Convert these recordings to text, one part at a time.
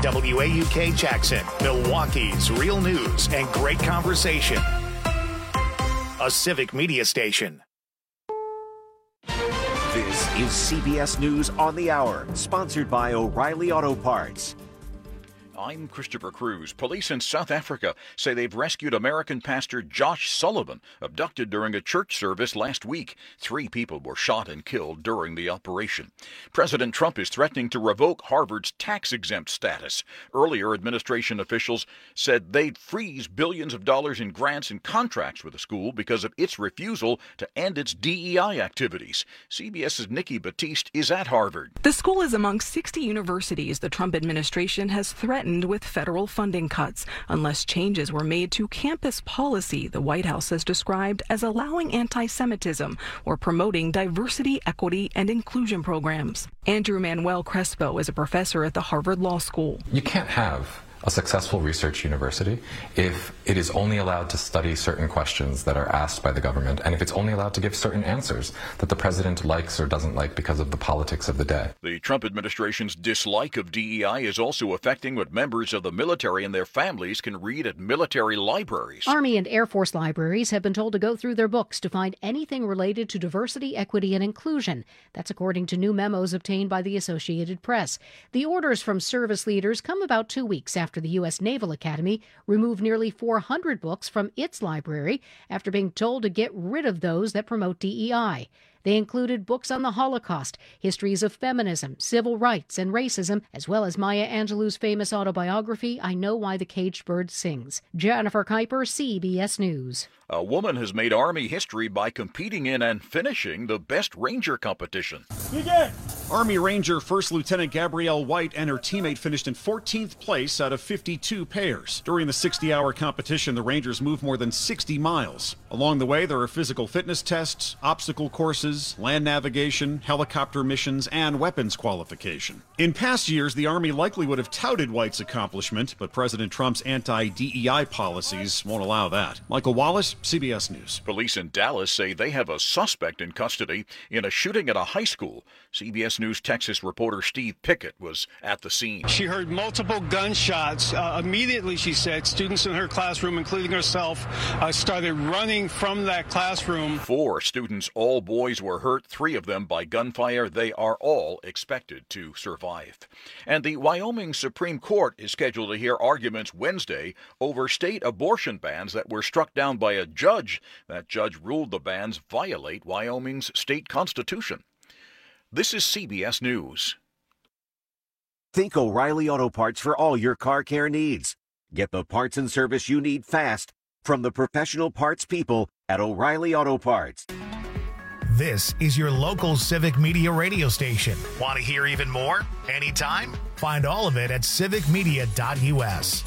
WAUK Jackson, Milwaukee's real news and great conversation. A civic media station. This is CBS News on the Hour, sponsored by O'Reilly Auto Parts. I'm Christopher Cruz. Police in South Africa say they've rescued American pastor Josh Sullivan, abducted during a church service last week. 3 people were shot and killed during the operation. President Trump is threatening to revoke Harvard's tax-exempt status. Earlier, administration officials said they'd freeze billions of dollars in grants and contracts with the school because of its refusal to end its DEI activities. CBS's Nikki Batiste is at Harvard. The school is among 60 universities the Trump administration has threatened with federal funding cuts unless changes were made to campus policy the White House has described as allowing anti-Semitism or promoting diversity, equity, and inclusion programs. Andrew Manuel Crespo is a professor at the Harvard Law School. You can't have a successful research university if it is only allowed to study certain questions that are asked by the government, and if it's only allowed to give certain answers that the president likes or doesn't like because of the politics of the day. The Trump administration's dislike of DEI is also affecting what members of the military and their families can read at military libraries. Army and Air Force libraries have been told to go through their books to find anything related to diversity, equity, and inclusion. That's according to new memos obtained by the Associated Press. The orders from service leaders come about 2 weeks after the U.S. Naval Academy removed nearly 400 books from its library after being told to get rid of those that promote DEI. They included books on the Holocaust, histories of feminism, civil rights, and racism, as well as Maya Angelou's famous autobiography, I Know Why the Caged Bird Sings. Jennifer Kuiper, CBS News. A woman has made Army history by competing in and finishing the Best Ranger competition. Army Ranger First Lieutenant Gabrielle White and her teammate finished in 14th place out of 52 pairs. During the 60-hour competition, the Rangers moved more than 60 miles. Along the way, there are physical fitness tests, obstacle courses, land navigation, helicopter missions, and weapons qualification. In past years, the Army likely would have touted White's accomplishment, but President Trump's anti-DEI policies won't allow that. Michael Wallace, CBS News. Police in Dallas say they have a suspect in custody in a shooting at a high school. CBS News Texas reporter Steve Pickett was at the scene. She heard multiple gunshots. Immediately, she said, students in her classroom, including herself, started running from that classroom. 4 students, all boys, were hurt, 3 of them by gunfire. They are all expected to survive. And the Wyoming Supreme Court is scheduled to hear arguments Wednesday over state abortion bans that were struck down by a judge. That judge ruled the bans violate Wyoming's state constitution. This is CBS News. Think O'Reilly Auto Parts for all your car care needs. Get the parts and service you need fast from the professional parts people at O'Reilly Auto Parts. This is your local civic media radio station. Want to hear even more? Anytime? Find all of it at civicmedia.us.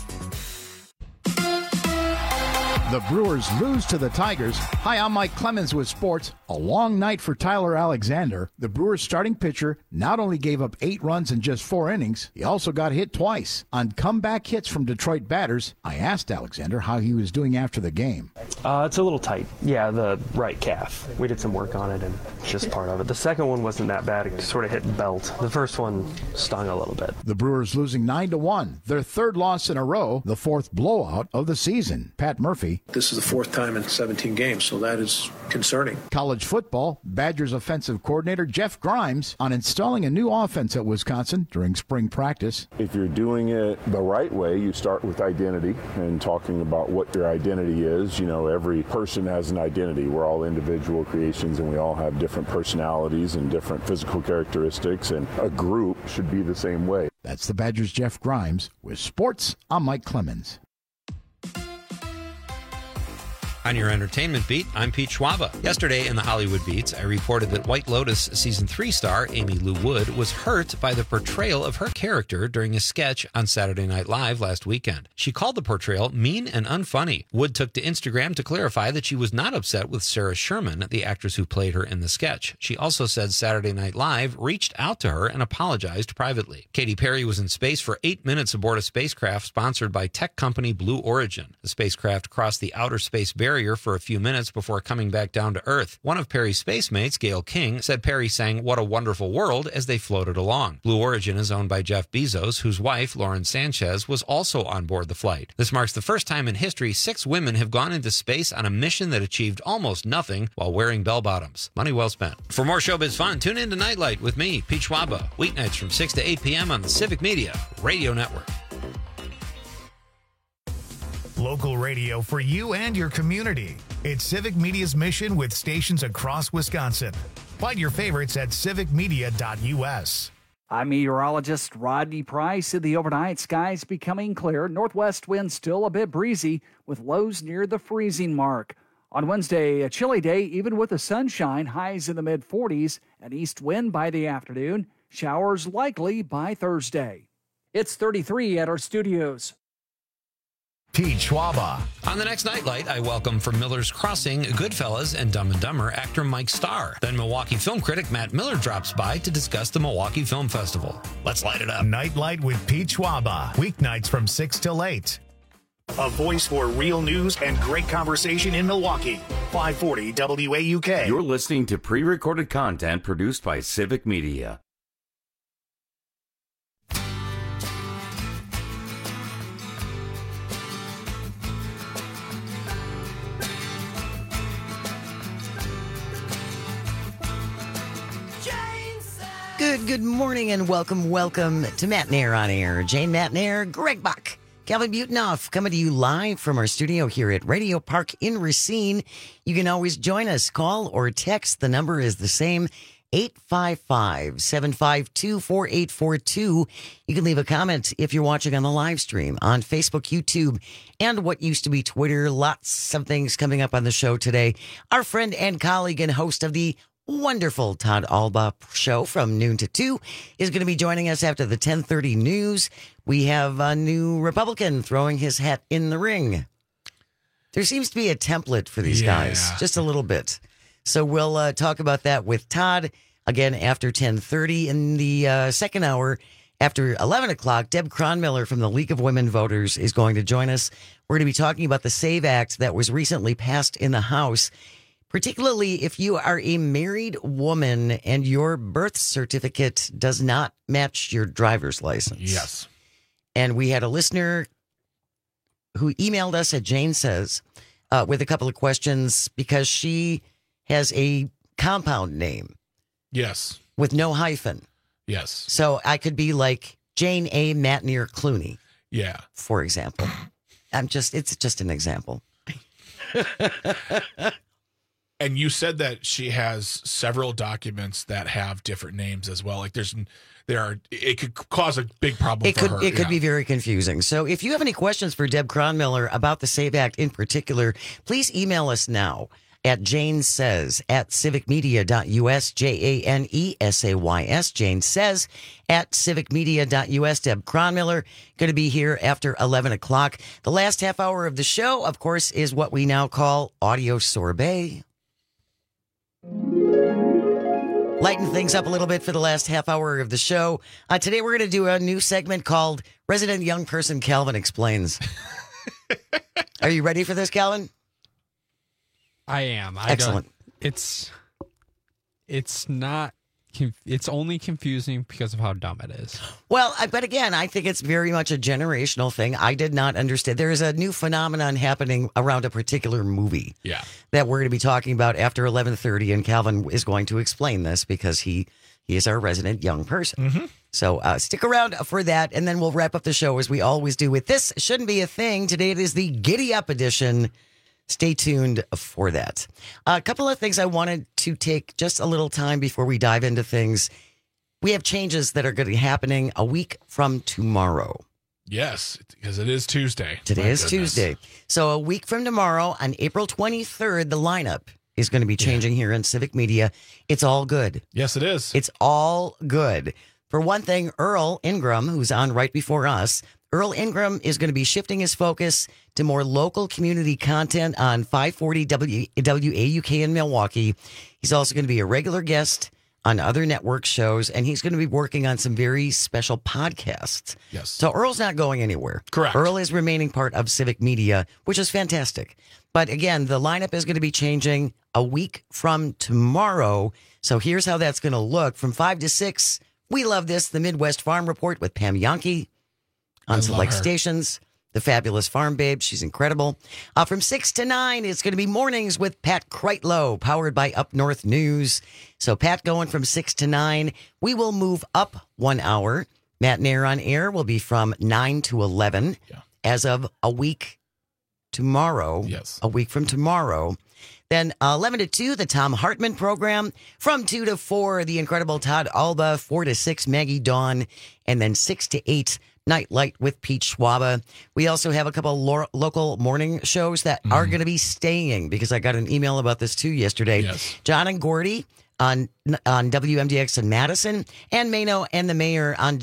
The Brewers lose to the Tigers. Hi, I'm Mike Clemens with sports. A long night for Tyler Alexander. The Brewers starting pitcher not only gave up 8 runs in just 4 innings, he also got hit twice. On comeback hits from Detroit batters, I asked Alexander how he was doing after the game. It's a little tight. Yeah, the right calf. We did some work on it, and it's just part of it. The second one wasn't that bad. It sort of hit belt. The first one stung a little bit. The Brewers losing 9-1, their 3rd loss in a row, the 4th blowout of the season. Pat Murphy. This is the 4th time in 17 games, so that is concerning. College football, Badgers offensive coordinator Jeff Grimes on installing a new offense at Wisconsin during spring practice. If you're doing it the right way, you start with identity and talking about what your identity is. You know, every person has an identity. We're all individual creations, and we all have different personalities and different physical characteristics, and a group should be the same way. That's the Badgers' Jeff Grimes. With sports, I'm Mike Clemens. On your entertainment beat, I'm Pete Schwaba. Yesterday in the Hollywood Beats, I reported that White Lotus Season 3 star Amy Lou Wood was hurt by the portrayal of her character during a sketch on Saturday Night Live last weekend. She called the portrayal mean and unfunny. Wood took to Instagram to clarify that she was not upset with Sarah Sherman, the actress who played her in the sketch. She also said Saturday Night Live reached out to her and apologized privately. Katy Perry was in space for 8 minutes aboard a spacecraft sponsored by tech company Blue Origin. The spacecraft crossed the outer space barrier carrier for a few minutes before coming back down to Earth. One of Perry's space mates, Gail King, said Perry sang "What a Wonderful World" as they floated along. Blue Origin is owned by Jeff Bezos, whose wife, Lauren Sanchez, was also on board the flight. This marks the first time in history 6 women have gone into space on a mission that achieved almost nothing while wearing bell-bottoms. Money well spent. For more showbiz fun, tune in to Nightlight with me, Pete Schwaba, weeknights from 6 to 8 p.m. on the Civic Media Radio Network. Local radio for you and your community. It's Civic Media's mission with stations across Wisconsin. Find your favorites at civicmedia.us. I'm meteorologist Rodney Price. In the overnight, skies becoming clear. Northwest winds still a bit breezy with lows near the freezing mark. On Wednesday, a chilly day, even with the sunshine, highs in the mid-40s, an east wind by the afternoon, showers likely by Thursday. It's 33 at our studios. Pete Schwaba. On the next Nightlight, I welcome from Miller's Crossing, Goodfellas, and Dumb and Dumber actor Mike Starr. Then Milwaukee film critic Matt Miller drops by to discuss the Milwaukee Film Festival. Let's light it up. Nightlight with Pete Schwaba. Weeknights from 6 till 8. A voice for real news and great conversation in Milwaukee. 540 WAUK. You're listening to pre-recorded content produced by Civic Media. Good morning and welcome to Matt Nair on Air. Jane Matt Nair, Greg Buck, Calvin Butenoff coming to you live from our studio here at Radio Park in Racine. You can always join us, call or text. The number is the same, 855-752-4842. You can leave a comment if you're watching on the live stream on Facebook, YouTube, and what used to be Twitter. Lots of things coming up on the show today. Our friend and colleague and host of the wonderful Todd Alba show from noon to 2 is going to be joining us after the 10:30 news. We have a new Republican throwing his hat in the ring. There seems to be a template for these guys, just a little bit. So we'll talk about that with Todd again after 10:30. In the second hour, after 11 o'clock, Deb Cronmiller from the League of Women Voters is going to join us. We're going to be talking about the SAVE Act that was recently passed in the House. Particularly if you are a married woman and your birth certificate does not match your driver's license. Yes. And we had a listener who emailed us at Jane Says with a couple of questions because she has a compound name. Yes. With no hyphen. Yes. So I could be like Jane A. Matnier Clooney. Yeah. For example. It's just an example. And you said that she has several documents that have different names as well. Like it could cause a big problem for her. It could be very confusing. So if you have any questions for Deb Cronmiller about the SAVE Act in particular, please email us now at janesays@civicmedia.us, JANESAYS, Jane Says at civicmedia.us. Deb Cronmiller going to be here after 11 o'clock. The last half hour of the show, of course, is what we now call Audio Sorbet. Lighten things up a little bit for the last half hour of the show. Today we're going to do a new segment called Resident Young Person Calvin Explains. Are you ready for this, Calvin? I am. Excellent. It's not. It's only confusing because of how dumb it is. Well, but again, I think it's very much a generational thing. I did not understand. There is a new phenomenon happening around a particular movie that we're going to be talking about after 11:30, and Calvin is going to explain this because he is our resident young person. Mm-hmm. So stick around for that, and then we'll wrap up the show as we always do with This Shouldn't Be a Thing. Today it is the Giddy Up edition. Stay tuned for that. A couple of things I wanted to take just a little time before we dive into things. We have changes that are going to be happening a week from tomorrow. Yes, because it is Tuesday. Today is Tuesday. So a week from tomorrow, on April 23rd, the lineup is going to be changing here in Civic Media. It's all good. Yes, it is. It's all good. For one thing, Earl Ingram, who's on right before us, Earl Ingram is going to be shifting his focus to more local community content on 540 WAUK in Milwaukee. He's also going to be a regular guest on other network shows, and he's going to be working on some very special podcasts. Yes. So Earl's not going anywhere. Correct. Earl is remaining part of Civic Media, which is fantastic. But again, the lineup is going to be changing a week from tomorrow. So here's how that's going to look. From 5 to 6, we love this, the Midwest Farm Report with Pam Yankee on select stations. The Fabulous Farm Babe, she's incredible. From 6 to 9, it's going to be Mornings with Pat Kreitlow, powered by Up North News. So Pat going from 6 to 9. We will move up 1 hour. Matt and Air on Air will be from 9 to 11 as of a week tomorrow. Yes. A week from tomorrow. Then 11 to 2, the Tom Hartman program. From 2 to 4, the incredible Todd Alba. 4 to 6, Maggie Dawn. And then 6 to 8, Nightlight with Pete Schwaba. We also have a couple local morning shows that are going to be staying, because I got an email about this too yesterday. Yes. John and Gordy on WMDX in Madison, and Mano and the Mayor on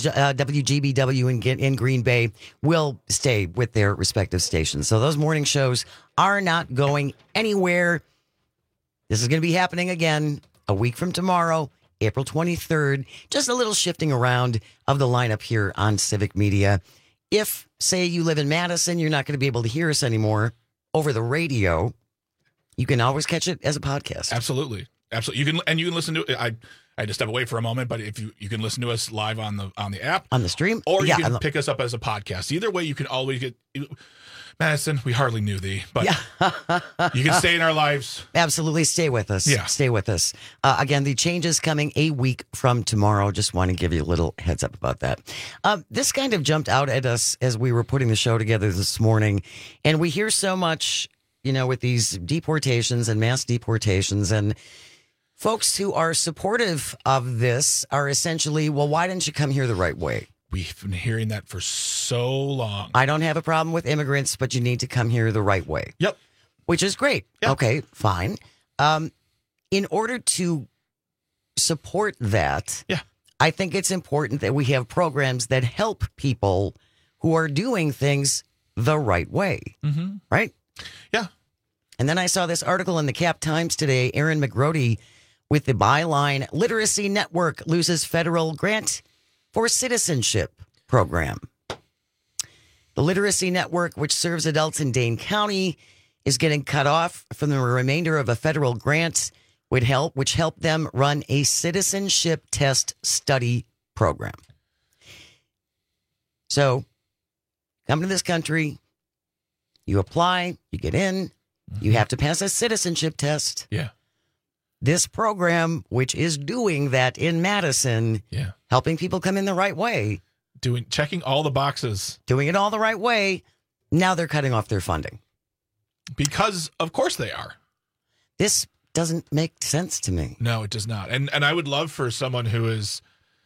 WGBW in Green Bay will stay with their respective stations. So those morning shows are not going anywhere. This is going to be happening again a week from tomorrow, April 23rd. Just a little shifting around of the lineup here on Civic Media. If, say, you live in Madison, you're not going to be able to hear us anymore over the radio, you can always catch it as a podcast. Absolutely. Absolutely. You can listen to it. I had to step away for a moment, but if you can listen to us live on the app, on the stream, or you can pick us up as a podcast. Either way, you can always get Madison. We hardly knew thee, but you can stay in our lives. Absolutely, stay with us. Yeah, stay with us. Again, the change is coming a week from tomorrow. Just want to give you a little heads up about that. This kind of jumped out at us as we were putting the show together this morning, and we hear so much, with these deportations and mass deportations, and folks who are supportive of this are essentially, well, why didn't you come here the right way? We've been hearing that for so long. I don't have a problem with immigrants, but you need to come here the right way. Yep. Which is great. Yep. Okay, fine. In order to support that, I think it's important that we have programs that help people who are doing things the right way. Mm-hmm. Right? Yeah. And then I saw this article in the Cap Times today, Aaron McGrody, with the byline, Literacy Network loses federal grant for citizenship program. The Literacy Network, which serves adults in Dane County, is getting cut off from the remainder of a federal grant which helped them run a citizenship test study program. So, come to this country, you apply, you get in, you have to pass a citizenship test. Yeah. This program, which is doing that in Madison, helping people come in the right way. Checking all the boxes. Doing it all the right way. Now they're cutting off their funding. Because, of course, they are. This doesn't make sense to me. No, it does not. And I would love for someone who is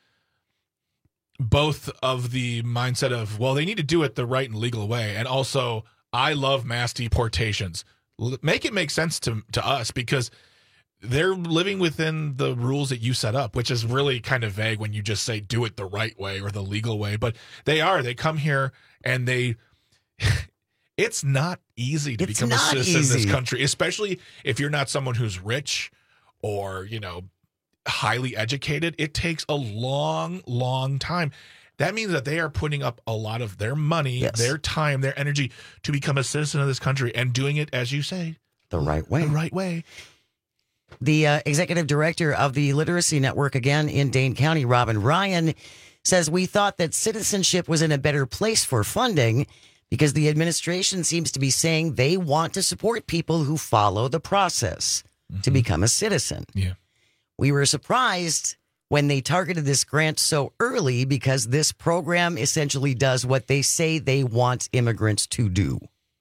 both of the mindset of, well, they need to do it the right and legal way, and also, I love mass deportations. Make it make sense to us, because they're living within the rules that you set up, which is really kind of vague when you just say do it the right way or the legal way. But they come here and it's not easy to become a citizen in this country, especially if you're not someone who's rich or, highly educated. It takes a long, long time. That means that they are putting up a lot of their money, their time, their energy to become a citizen of this country, and doing it, as you say, the right way. The right way. The executive director of the Literacy Network, again in Dane County, Robin Ryan, says, we thought that citizenship was in a better place for funding because the administration seems to be saying they want to support people who follow the process to become a citizen. Yeah. We were surprised when they targeted this grant so early because this program essentially does what they say they want immigrants to do.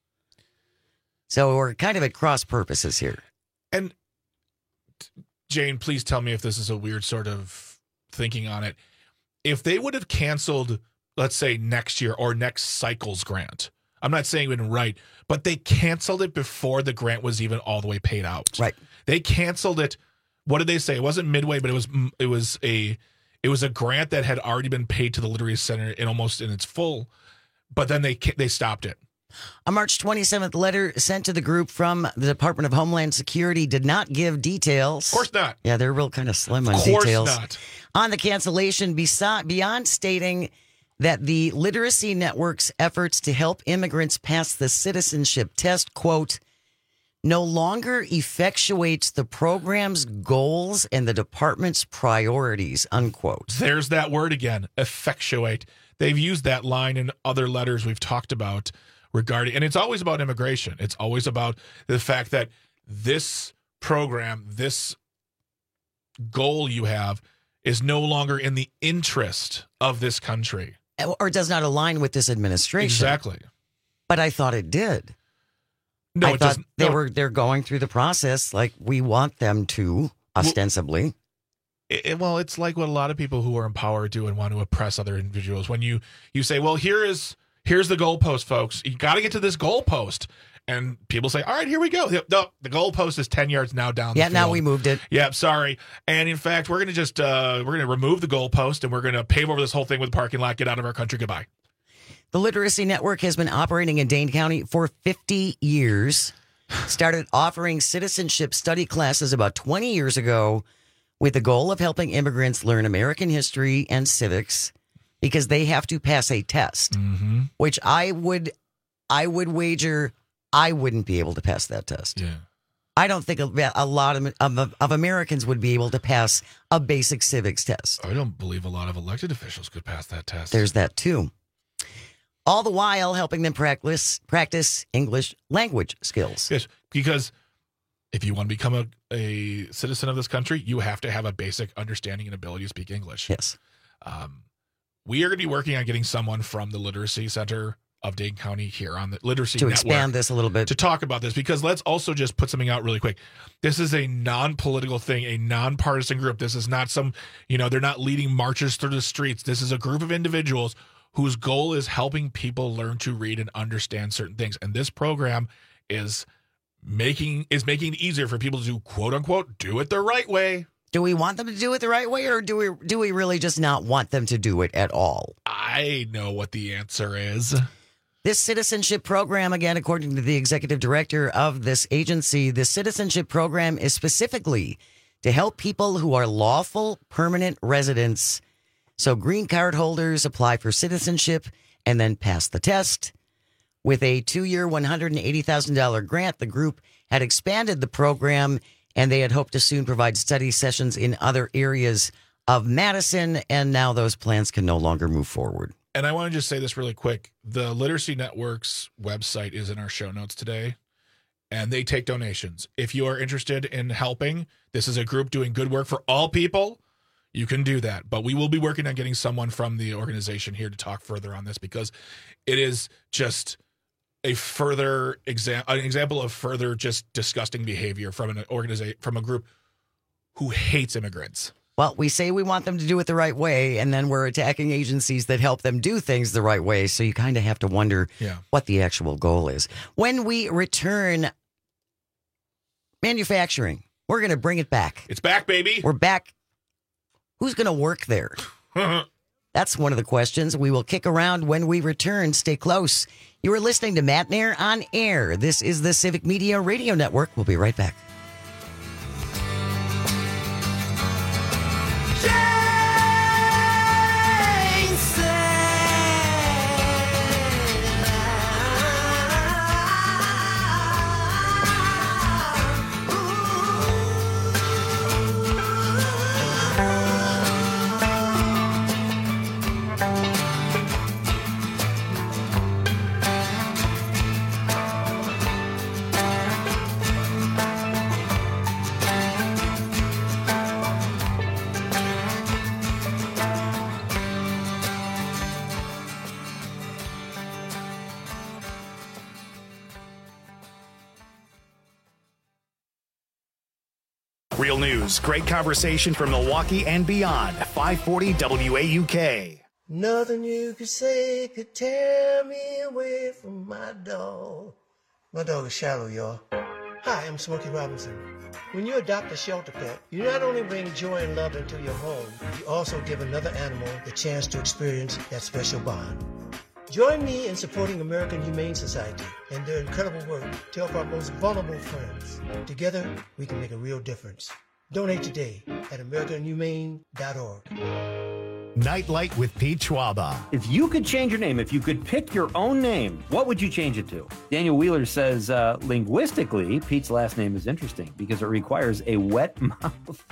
So we're kind of at cross purposes here. And Jane, please tell me if this is a weird sort of thinking on it. If they would have canceled, let's say, next year or next cycle's grant, I'm not saying it right, but they canceled it before the grant was even all the way paid out. Right. They canceled it. What did they say? It wasn't midway, but it was a grant that had already been paid to the Literacy Center in its full, but then they stopped it. A March 27th letter sent to the group from the Department of Homeland Security did not give details. Of course not. Yeah, they're real kind of slim on Of course details. not. On the cancellation, beyond stating that the Literacy Network's efforts to help immigrants pass the citizenship test, quote, no longer effectuates the program's goals and the department's priorities, unquote. There's that word again, effectuate. They've used that line in other letters we've talked about regarding, and it's always about immigration. It's always about the fact that this program, this goal you have, is no longer in the interest of this country. Or does not align with this administration. Exactly. But I thought it did. No, I it thought doesn't. they're going through the process like we want them to, ostensibly. Well, it's like what a lot of people who are in power do and want to oppress other individuals. When you say, well, here's the goalpost, folks. You got to get to this goalpost. And people say, all right, here we go. No, the goalpost is 10 yards now down the field. Now we moved it. Yeah, sorry. And in fact, we're going to just we're going to remove the goalpost and we're going to pave over this whole thing with a parking lot. Get out of our country. Goodbye. The Literacy Network has been operating in Dane County for 50 years. Started offering citizenship study classes about 20 years ago with the goal of helping immigrants learn American history and civics because they have to pass a test, which I would wager I wouldn't be able to pass that test. Yeah. I don't think a lot of Americans would be able to pass a basic civics test. I don't believe a lot of elected officials could pass that test. There's that too. All the while helping them practice English language skills. Yes, because if you want to become a citizen of this country, you have to have a basic understanding and ability to speak English. Yes. We are going to be working on getting someone from the Literacy Center of Dane County here on the Literacy to Network expand this a little bit, to talk about this, because let's also just put something out really quick. This is a non-political thing, a nonpartisan group. This is not some, they're not leading marches through the streets. This is a group of individuals whose goal is helping people learn to read and understand certain things. And this program is making it easier for people to do, quote unquote, do it the right way. Do we want them to do it the right way, or do we really just not want them to do it at all? I know what the answer is. This citizenship program, again, according to the executive director of this agency, the citizenship program is specifically to help people who are lawful permanent residents. So green card holders apply for citizenship and then pass the test. With a 2-year, $180,000 grant, the group had expanded the program, and they had hoped to soon provide study sessions in other areas of Madison, and now those plans can no longer move forward. And I want to just say this really quick. The Literacy Network's website is in our show notes today, and they take donations. If you are interested in helping, this is a group doing good work for all people. You can do that. But we will be working on getting someone from the organization here to talk further on this, because it is just a further an example of further just disgusting behavior from an organization, from a group who hates immigrants. Well, we say we want them to do it the right way, and then we're attacking agencies that help them do things the right way. So you kind of have to wonder what the actual goal is. When we return, manufacturing, we're going to bring it back. It's back, baby. We're back. Who's going to work there? That's one of the questions we will kick around when we return. Stay close. You are listening to Matt Nair on Air. This is the Civic Media Radio Network. We'll be right back. Real news, great conversation from Milwaukee and beyond. 540 WAUK. Nothing you could say could tear me away from my dog. My dog is Shallow, y'all. Hi, I'm Smokey Robinson. When you adopt a shelter pet, you not only bring joy and love into your home, you also give another animal the chance to experience that special bond. Join me in supporting American Humane Society and their incredible work to help our most vulnerable friends. Together, we can make a real difference. Donate today at AmericanHumane.org. Nightlight with Pete Schwaba. If you could change your name, if you could pick your own name, what would you change it to? Daniel Wheeler says, linguistically, Pete's last name is interesting because it requires a wet mouth.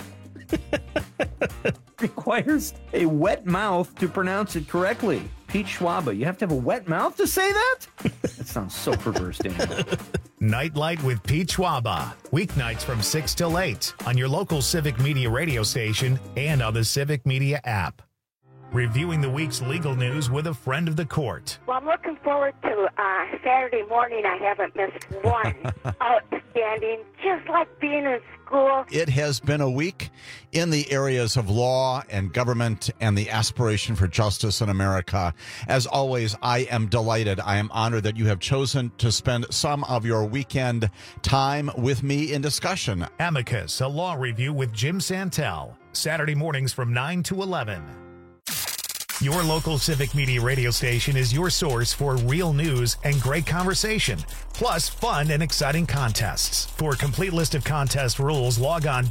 Requires a wet mouth to pronounce it correctly. Pete Schwaba, you have to have a wet mouth to say that? That sounds so perverse, Daniel. Nightlight with Pete Schwaba. Weeknights from 6 till 8 on your local Civic Media radio station and on the Civic Media app. Reviewing the week's legal news with a friend of the court. Well, I'm looking forward to Saturday morning. I haven't missed one. Outstanding, just like being in school. It has been a week in the areas of law and government and the aspiration for justice in America. As always, I am delighted. I am honored that you have chosen to spend some of your weekend time with me in discussion. Amicus, a law review with Jim Santel. Saturday mornings from 9 to 11. Your local Civic Media radio station is your source for real news and great conversation, plus fun and exciting contests. For a complete list of contest rules, log on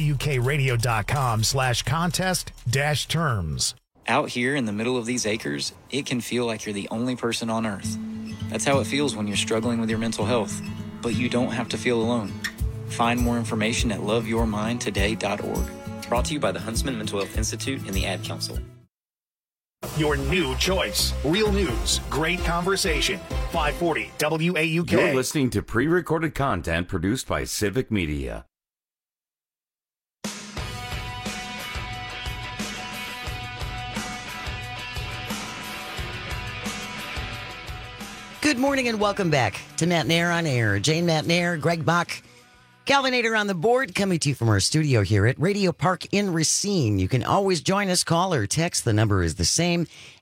waukradio.com/contest-terms. Out here in the middle of these acres, it can feel like you're the only person on Earth. That's how it feels when you're struggling with your mental health. But you don't have to feel alone. Find more information at loveyourmindtoday.org. Brought to you by the Huntsman Mental Health Institute and the Ad Council. Your new choice. Real news, great conversation. 540 WAUK. You're listening to pre-recorded content produced by Civic Media. Good morning and welcome back to Matt Nair on Air. Jane Matt Nair, Greg Bach, Calvinator on the board, coming to you from our studio here at Radio Park in Racine. You can always join us, call or text. The number is the same,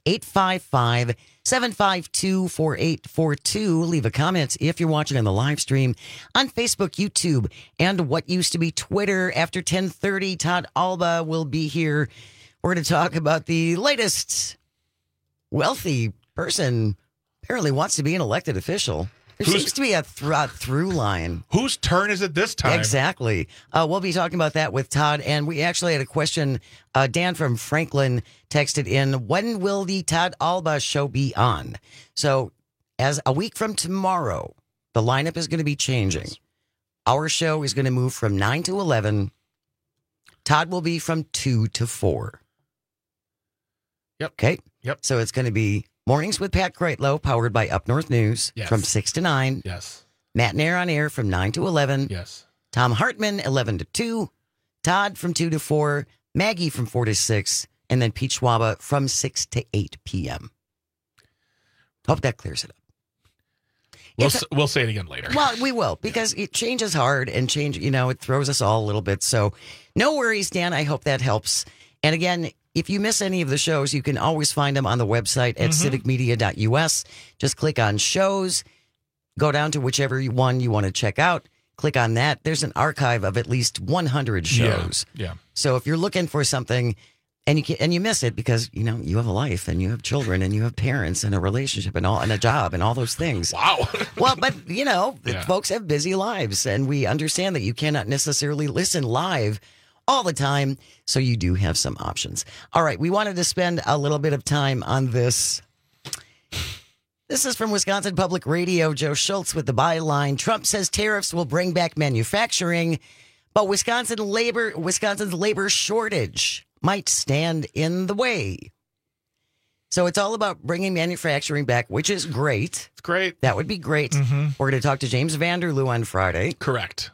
855-752-4842. Leave a comment if you're watching on the live stream on Facebook, YouTube, and what used to be Twitter. After 10:30, Todd Alba will be here. We're going to talk about the latest wealthy person apparently wants to be an elected official. There seems to be a through line. Whose turn is it this time? Exactly. We'll be talking about that with Todd. And we actually had a question. Dan from Franklin texted in, when will the Todd Alba show be on? So as a week from tomorrow, the lineup is going to be changing. Our show is going to move from 9 to 11. Todd will be from 2 to 4. Yep. Okay. Yep. So it's going to be Mornings with Pat Greatlow, powered by Up North News, from 6 to 9. Yes. Matt Nair on Air from 9 to 11. Yes. Tom Hartman, 11 to 2. Todd from 2 to 4. Maggie from 4 to 6. And then Pete Schwaba from 6 to 8 p.m. Hope that clears it up. We'll say it again later. Well, we will, because change is hard and change, it throws us all a little bit. So no worries, Dan. I hope that helps. And again, if you miss any of the shows, you can always find them on the website at civicmedia.us. Just click on shows, go down to whichever one you want to check out. Click on that. There's an archive of at least 100 shows. Yeah. So if you're looking for something and you miss it because, you have a life and you have children and you have parents and a relationship and a job and all those things. Wow. Well, but, folks have busy lives and we understand that you cannot necessarily listen live all the time, so you do have some options. All right, we wanted to spend a little bit of time on this. This is from Wisconsin Public Radio. Joe Schultz with the byline. Trump says tariffs will bring back manufacturing, but Wisconsin's labor shortage might stand in the way. So it's all about bringing manufacturing back, which is great. It's great. That would be great. Mm-hmm. We're going to talk to James Vanderloo on Friday. Correct.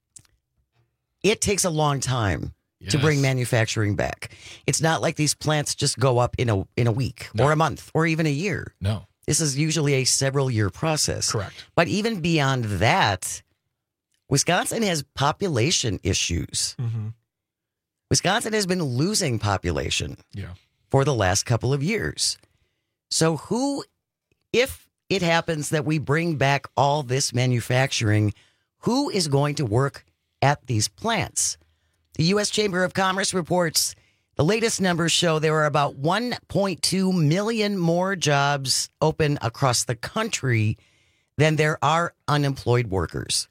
It takes a long time to bring manufacturing back. It's not like these plants just go up in a week or a month or even a year. No. This is usually a several-year process. Correct. But even beyond that, Wisconsin has population issues. Mm-hmm. Wisconsin has been losing population for the last couple of years. So if it happens that we bring back all this manufacturing, who is going to work at these plants? The U.S. Chamber of Commerce reports The latest numbers show there are about 1.2 million more jobs open across the country than there are unemployed workers.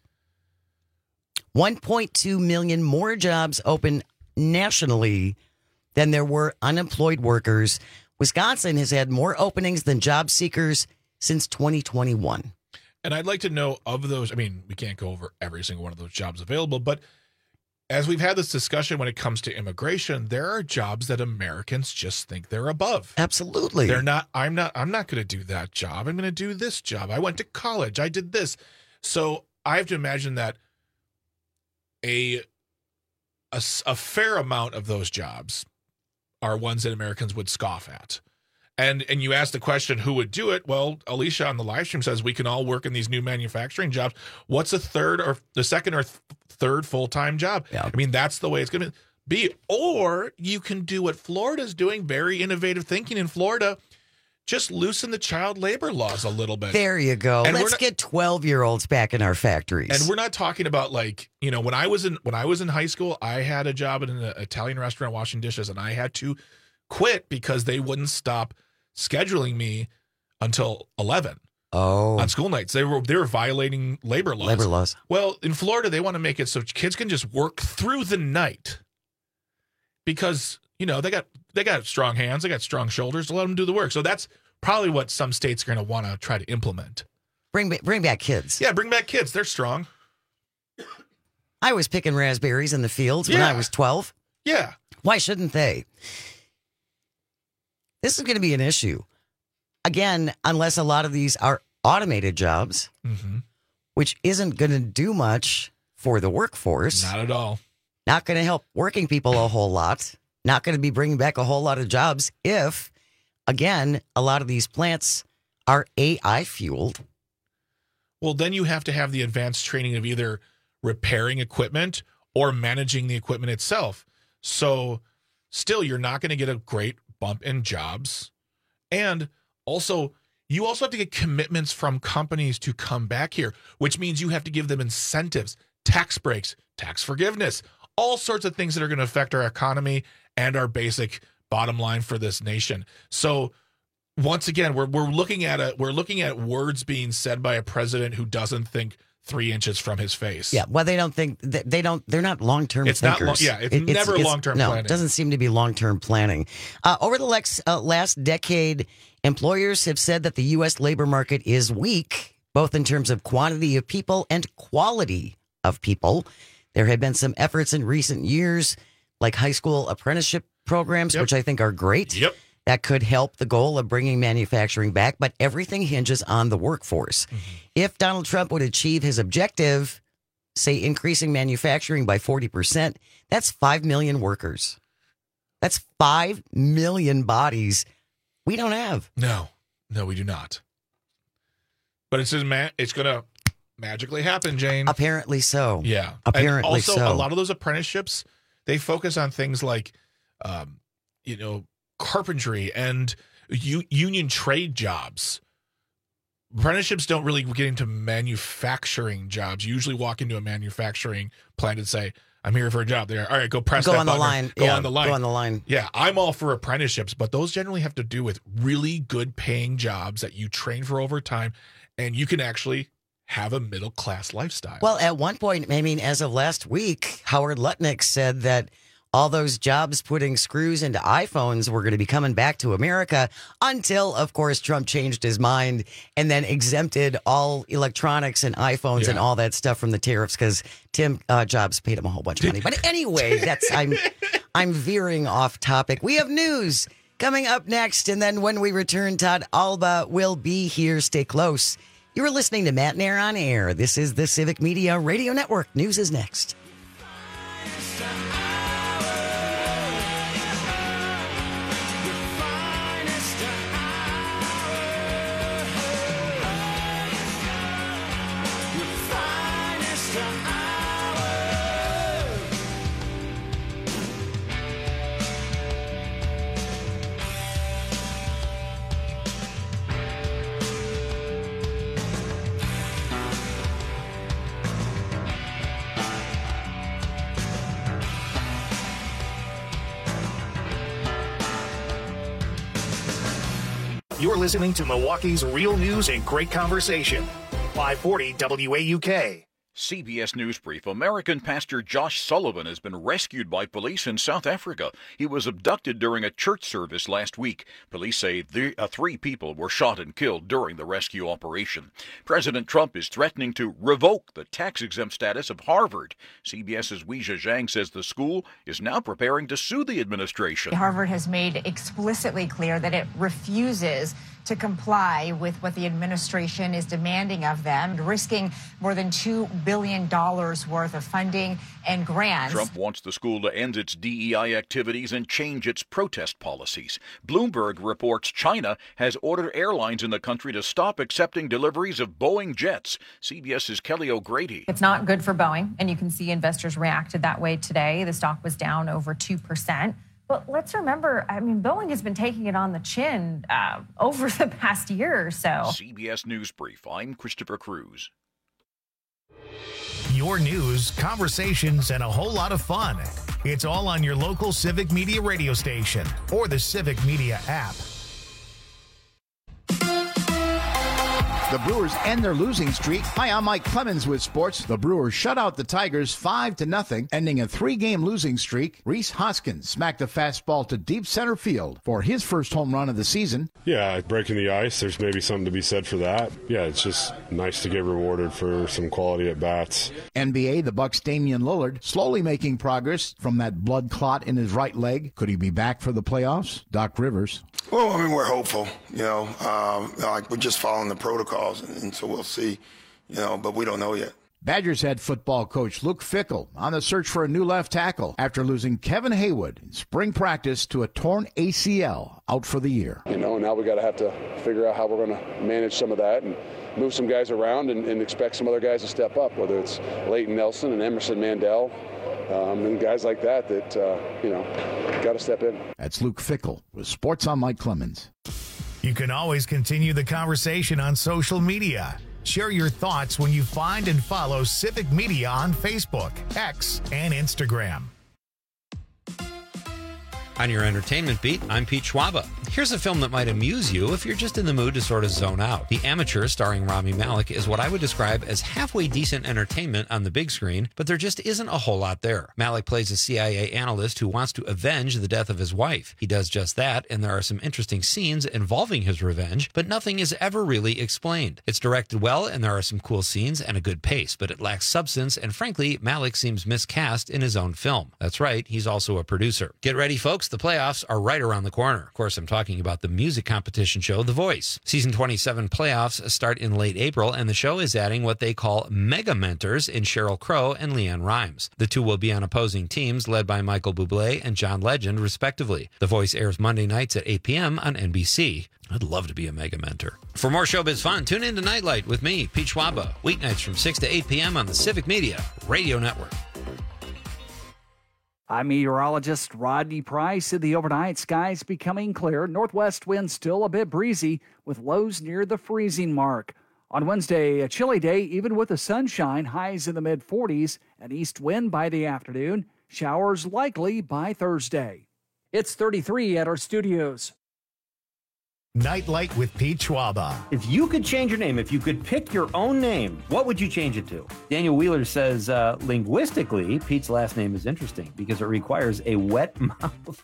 1.2 million more jobs open nationally than there were unemployed workers. Wisconsin has had more openings than job seekers since 2021. And I'd like to know of those, I mean, we can't go over every single one of those jobs available, but as we've had this discussion when it comes to immigration, there are jobs that Americans just think they're above. Absolutely. They're not, I'm not going to do that job. I'm going to do this job. I went to college. I did this. So I have to imagine that a fair amount of those jobs are ones that Americans would scoff at. And you ask the question, who would do it? Well, Alicia on the live stream says we can all work in these new manufacturing jobs. What's the second or third full-time job? Yeah. I mean, that's the way it's going to be. Or you can do what Florida's doing, very innovative thinking in Florida. Just loosen the child labor laws a little bit. There you go. And let's get 12-year-olds back in our factories. And we're not talking about like, you know, when I was in high school, I had a job in an Italian restaurant washing dishes, and I had to quit because they wouldn't stop scheduling me until 11 on school nights. They were violating labor laws. Well, in Florida, they want to make it so kids can just work through the night because, you know, they got strong hands, they got strong shoulders to let them do the work. So that's probably what some states are going to want to try to implement. Bring back kids. Yeah, bring back kids. They're strong. I was picking raspberries in the fields when I was 12. Yeah. Why shouldn't they? This is going to be an issue. Again, unless a lot of these are automated jobs, which isn't going to do much for the workforce. Not at all. Not going to help working people a whole lot. Not going to be bringing back a whole lot of jobs if, again, a lot of these plants are AI fueled. Well, then you have to have the advanced training of either repairing equipment or managing the equipment itself. So still, you're not going to get a great bump in jobs. And also, you also have to get commitments from companies to come back here, which means you have to give them incentives, tax breaks, tax forgiveness, all sorts of things that are going to affect our economy and our basic bottom line for this nation. So once again, we're looking at words being said by a president who doesn't think 3 inches from his face. Yeah, well, they don't think they're not long-term thinkers. It's never long-term planning. No, it doesn't seem to be long-term planning. Over the last decade, employers have said that the U.S. labor market is weak, both in terms of quantity of people and quality of people. There have been some efforts in recent years, like high school apprenticeship programs, which I think are great. Yep. That could help the goal of bringing manufacturing back, but everything hinges on the workforce. If Donald Trump would achieve his objective, say increasing manufacturing by 40%, that's 5 million workers. That's 5 million bodies we don't have. No, we do not. But it's going to magically happen, Jane. Apparently so. Yeah. Apparently and also, so. a lot of those apprenticeships, they focus on things like, carpentry and union trade jobs. Apprenticeships don't really get into manufacturing jobs. You usually walk into a manufacturing plant and say, I'm here for a job. There, all right, go press that button. Go on the line. Yeah, I'm all for apprenticeships, but those generally have to do with really good paying jobs that you train for over time, and you can actually have a middle class lifestyle. Well, at one point, I mean, as of last week, Howard Lutnick said that all those jobs putting screws into iPhones were going to be coming back to America until, of course, Trump changed his mind and then exempted all electronics and iPhones and all that stuff from the tariffs because Tim Jobs paid him a whole bunch of money. But anyway, I'm veering off topic. We have news coming up next, and then when we return, Todd Alba will be here. Stay close. You're listening to Matt Nair on Air. This is the Civic Media Radio Network. News is next. You're listening to Milwaukee's Real News and Great Conversation. 540 WAUK. CBS News Brief. American pastor Josh Sullivan has been rescued by police in South Africa. He was abducted during a church service last week. Police say 3 people were shot and killed during the rescue operation. President Trump is threatening to revoke the tax-exempt status of Harvard. CBS's Weijia Zhang says the school is now preparing to sue the administration. Harvard has made explicitly clear that it refuses to comply with what the administration is demanding of them, risking more than $2 billion worth of funding and grants. Trump wants the school to end its DEI activities and change its protest policies. Bloomberg reports China has ordered airlines in the country to stop accepting deliveries of Boeing jets. CBS's Kelly O'Grady. It's not good for Boeing, and you can see investors reacted that way today. The stock was down over 2%. But let's remember, Boeing has been taking it on the chin over the past year or so. CBS News Brief. I'm Christopher Cruz. Your news, conversations, and a whole lot of fun. It's all on your local Civic Media radio station or the Civic Media app. The Brewers end their losing streak. Hi, I'm Mike Clemens with sports. The Brewers shut out the Tigers 5-0, ending a 3-game losing streak. Rhys Hoskins smacked a fastball to deep center field for his first home run of the season. Yeah, breaking the ice, there's maybe something to be said for that. Yeah, it's just nice to get rewarded for some quality at bats. NBA, the Bucks' Damian Lillard slowly making progress from that blood clot in his right leg. Could he be back for the playoffs? Doc Rivers. Well, we're hopeful, we're just following the protocols, and so we'll see, but we don't know yet. Badgers head football coach Luke Fickell on the search for a new left tackle after losing Kevin Haywood in spring practice to a torn ACL, out for the year. Now we got to have to figure out how we're going to manage some of that and move some guys around and expect some other guys to step up, whether it's Leighton Nelson and Emerson Mandel. And guys like that got to step in. That's Luke Fickell with Sports on Mike Clemens. You can always continue the conversation on social media. Share your thoughts when you find and follow Civic Media on Facebook, X, and Instagram. On your entertainment beat, I'm Pete Schwaba. Here's a film that might amuse you if you're just in the mood to sort of zone out. The Amateur, starring Rami Malek, is what I would describe as halfway decent entertainment on the big screen, but there just isn't a whole lot there. Malek plays a CIA analyst who wants to avenge the death of his wife. He does just that, and there are some interesting scenes involving his revenge, but nothing is ever really explained. It's directed well, and there are some cool scenes and a good pace, but it lacks substance, and frankly, Malek seems miscast in his own film. That's right, he's also a producer. Get ready, folks. The playoffs are right around the corner. Of course, I'm talking about the music competition show, The Voice. Season 27 playoffs start in late April, and the show is adding what they call mega mentors in Sheryl Crow and LeAnn Rimes. The two will be on opposing teams led by Michael Bublé and John Legend, respectively. The Voice airs Monday nights at 8 p.m. on NBC. I'd love to be a mega mentor. For more showbiz fun, tune in to Nightlight with me, Pete Schwaba, weeknights from 6 to 8 p.m. on the Civic Media Radio Network. I'm meteorologist Rodney Price. In the overnight, skies becoming clear. Northwest winds still a bit breezy with lows near the freezing mark. On Wednesday, a chilly day, even with the sunshine, highs in the mid-40s, an east wind by the afternoon. Showers likely by Thursday. It's 33 at our studios. Nightlight with Pete Schwaba. If you could change your name, if you could pick your own name, what would you change it to? Daniel Wheeler says, linguistically, Pete's last name is interesting because it requires a wet mouth.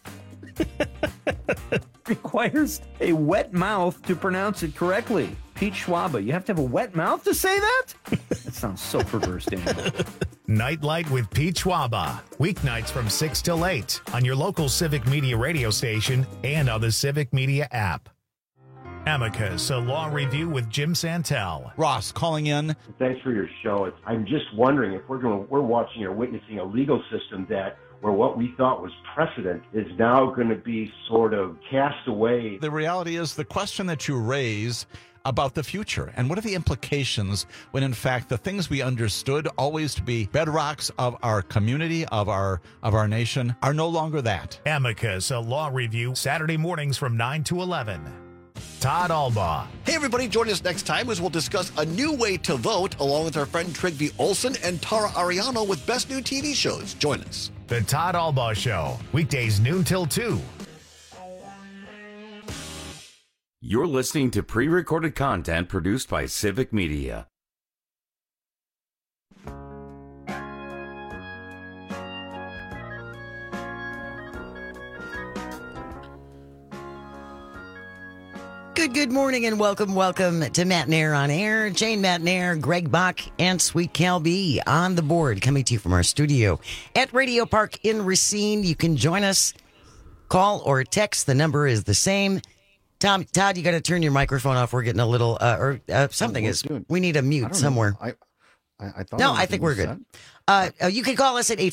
Requires a wet mouth to pronounce it correctly. Pete Schwaba, you have to have a wet mouth to say that? That sounds so perverse, Daniel. Nightlight with Pete Schwaba. Weeknights from 6 till 8 on your local Civic Media radio station and on the Civic Media app. Amicus, a law review with Jim Santel. Ross calling in. Thanks for your show. I'm just wondering if we're watching or witnessing a legal system where what we thought was precedent is now going to be sort of cast away. The reality is the question that you raise about the future and what are the implications when in fact the things we understood always to be bedrocks of our community, of our nation, are no longer that. Amicus, a law review, Saturday mornings from 9 to 11. Todd Albaugh. Hey, everybody, join us next time as we'll discuss a new way to vote along with our friend Trygve Olsen and Tara Ariano with Best New TV Shows. Join us. The Todd Albaugh Show, weekdays noon till 2. You're listening to pre-recorded content produced by Civic Media. Good morning and welcome to Matt Nair on Air. Jane Matt Nair, Greg Bach, and Sweet Cal B on the board, coming to you from our studio at Radio Park in Racine. You can join us, call or text. The number is the same. Todd, you got to turn your microphone off. We're getting a little, something is. We need a mute somewhere. I thought. No, I think we're good. You can call us at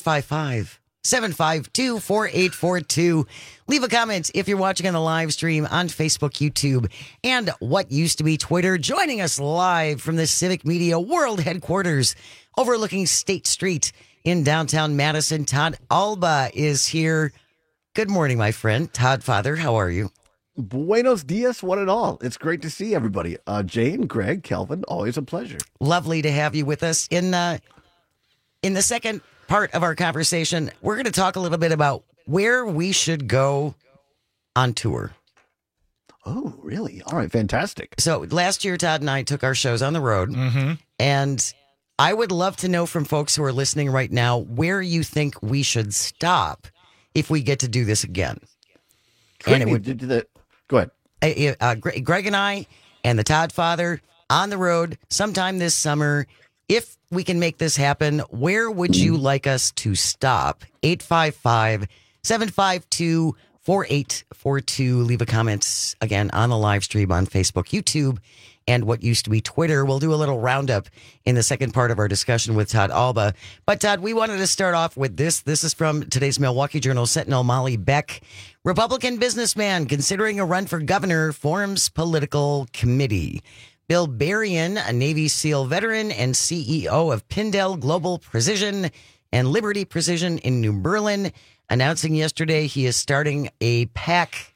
855-752-4842. Leave a comment if you're watching on the live stream on Facebook, YouTube, and what used to be Twitter. Joining us live from the Civic Media World Headquarters overlooking State Street in downtown Madison, Todd Alba is here. Good morning, my friend. Todd Father, how are you? Buenos dias, one and all. It's great to see everybody. Jane, Greg, Kelvin, always a pleasure. Lovely to have you with us. In the second part of our conversation, we're going to talk a little bit about where we should go on tour. Oh, really? All right, fantastic. So last year, Todd and I took our shows on the road, and I would love to know from folks who are listening right now where you think we should stop if we get to do this again. And it would go ahead. Greg and I and the Todd Father on the road sometime this summer. If we can make this happen, where would you like us to stop? 855-752-4842. Leave a comment again on the live stream on Facebook, YouTube, and what used to be Twitter. We'll do a little roundup in the second part of our discussion with Todd Alba. But Todd, we wanted to start off with this. This is from today's Milwaukee Journal Sentinel. Molly Beck, Republican businessman considering a run for governor, forms political committee. Bill Berrien, a Navy SEAL veteran and CEO of Pindell Global Precision and Liberty Precision in New Berlin, announcing yesterday he is starting a PAC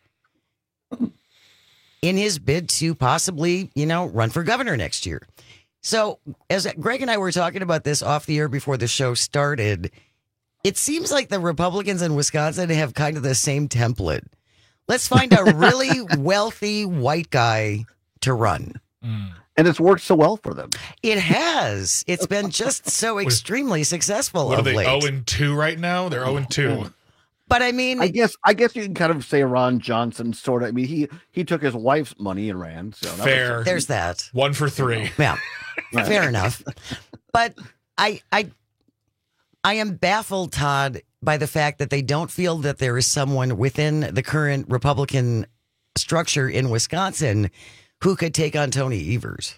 in his bid to possibly, run for governor next year. So as Greg and I were talking about this off the air before the show started, it seems like the Republicans in Wisconsin have kind of the same template. Let's find a really wealthy white guy to run. And it's worked so well for them. It has. It's been just so extremely successful. What are of they, late. 0-2 right now? They're 0-2. But I mean, I guess you can kind of say Ron Johnson sort of. I mean, he took his wife's money and ran. So fair. There's that. 1 for 3. Yeah, fair enough. But I am baffled, Todd, by the fact that they don't feel that there is someone within the current Republican structure in Wisconsin who could take on Tony Evers.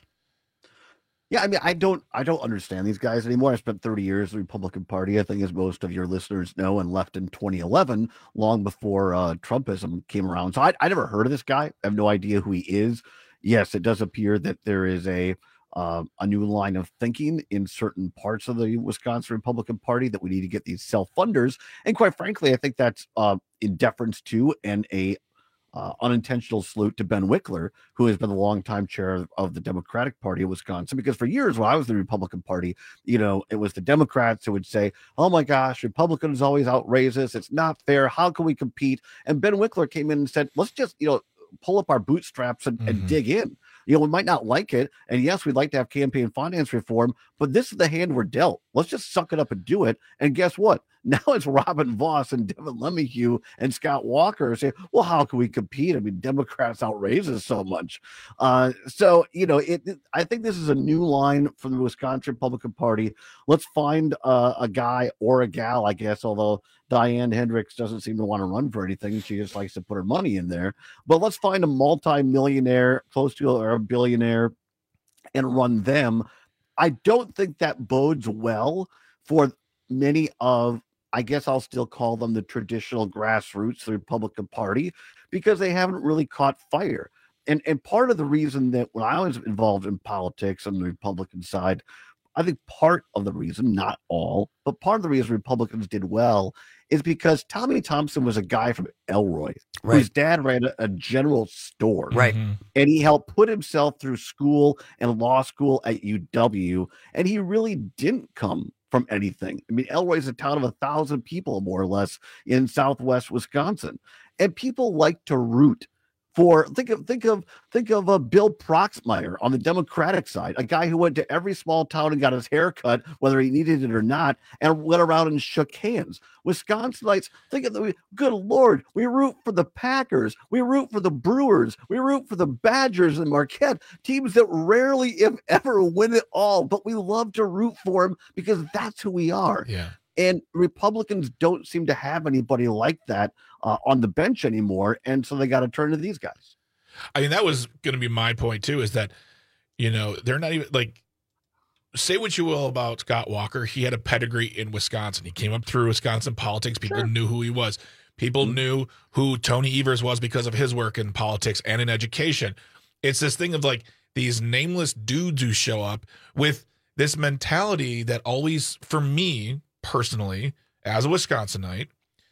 Yeah, I mean, I don't understand these guys anymore. I spent 30 years in the Republican Party, I think, as most of your listeners know, and left in 2011, long before Trumpism came around. So I never heard of this guy. I have no idea who he is. Yes, it does appear that there is a new line of thinking in certain parts of the Wisconsin Republican Party that we need to get these self-funders. And quite frankly, I think that's in deference to and a unintentional salute to Ben Wickler, who has been the longtime chair of the Democratic Party of Wisconsin. Because for years, when I was in the Republican Party, it was the Democrats who would say, "Oh my gosh, Republicans always outraise us. It's not fair. How can we compete?" And Ben Wickler came in and said, "Let's just pull up our bootstraps and dig in. We might not like it, and yes, we'd like to have campaign finance reform, but this is the hand we're dealt. Let's just suck it up and do it." And guess what? Now it's Robin Voss and Devin LeMahieu and Scott Walker saying, "Well, how can we compete? I mean, Democrats outraise us so much." I think this is a new line from the Wisconsin Republican Party. Let's find a guy or a gal, I guess, although Diane Hendricks doesn't seem to want to run for anything. She just likes to put her money in there. But let's find a multi-millionaire, close to a billionaire, and run them. I don't think that bodes well for many of, I guess I'll still call them the traditional grassroots, the Republican Party, because they haven't really caught fire. And part of the reason that when I was involved in politics on the Republican side, I think part of the reason, not all, but part of the reason Republicans did well is because Tommy Thompson was a guy from Elroy, whose dad ran a general store. Right. And he helped put himself through school and law school at UW, and he really didn't come from anything. I mean, Elroy is a town of 1,000 people, more or less, in southwest Wisconsin. And people like to root think of Bill Proxmire on the Democratic side, a guy who went to every small town and got his hair cut, whether he needed it or not, and went around and shook hands. Wisconsinites, think of the good Lord, we root for the Packers, we root for the Brewers, we root for the Badgers and Marquette, teams that rarely, if ever, win it all, but we love to root for them because that's who we are. Yeah. And Republicans don't seem to have anybody like that on the bench anymore, and so they got to turn to these guys. I mean, that was going to be my point too, is that, they're not even like, say what you will about Scott Walker. He had a pedigree in Wisconsin. He came up through Wisconsin politics. People knew who he was. People knew who Tony Evers was because of his work in politics and in education. It's this thing of like these nameless dudes who show up with this mentality that always, for me personally, as a Wisconsinite,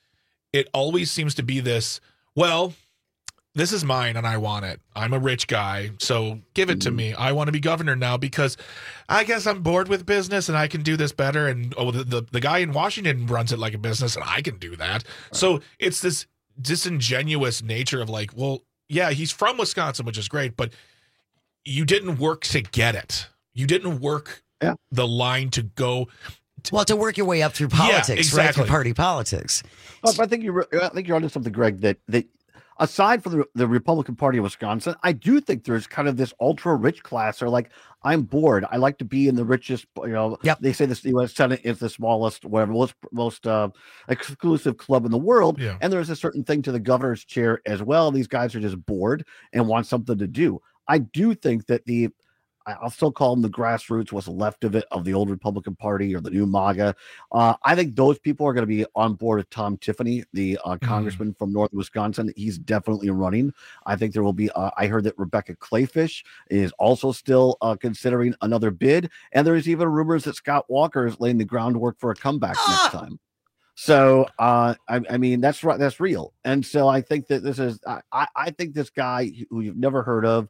it always seems to be this, well, this is mine and I want it. I'm a rich guy, so give it to me. I want to be governor now because I guess I'm bored with business and I can do this better. And the guy in Washington runs it like a business and I can do that. Right. So it's this disingenuous nature of like, well, yeah, he's from Wisconsin, which is great, but you didn't work to get it. You didn't work the line to go. To work your way up through politics, exactly. right? Through party politics. But I think you're onto something, Greg, that aside from the Republican Party of Wisconsin, I do think there's kind of this ultra rich class or like, I'm bored. I like to be in the richest, they say the U.S. Senate is the smallest, whatever, most exclusive club in the world. Yeah. And there's a certain thing to the governor's chair as well. These guys are just bored and want something to do. I do think that I'll still call them the grassroots, what's left of it, of the old Republican Party or the new MAGA. I think those people are going to be on board with Tom Tiffany, the congressman from North Wisconsin. He's definitely running. I think there will be, I heard that Rebecca Clayfish is also still considering another bid. And there's even rumors that Scott Walker is laying the groundwork for a comeback next time. So, I mean, that's right. That's real. And so I think that this is, I think this guy who you've never heard of,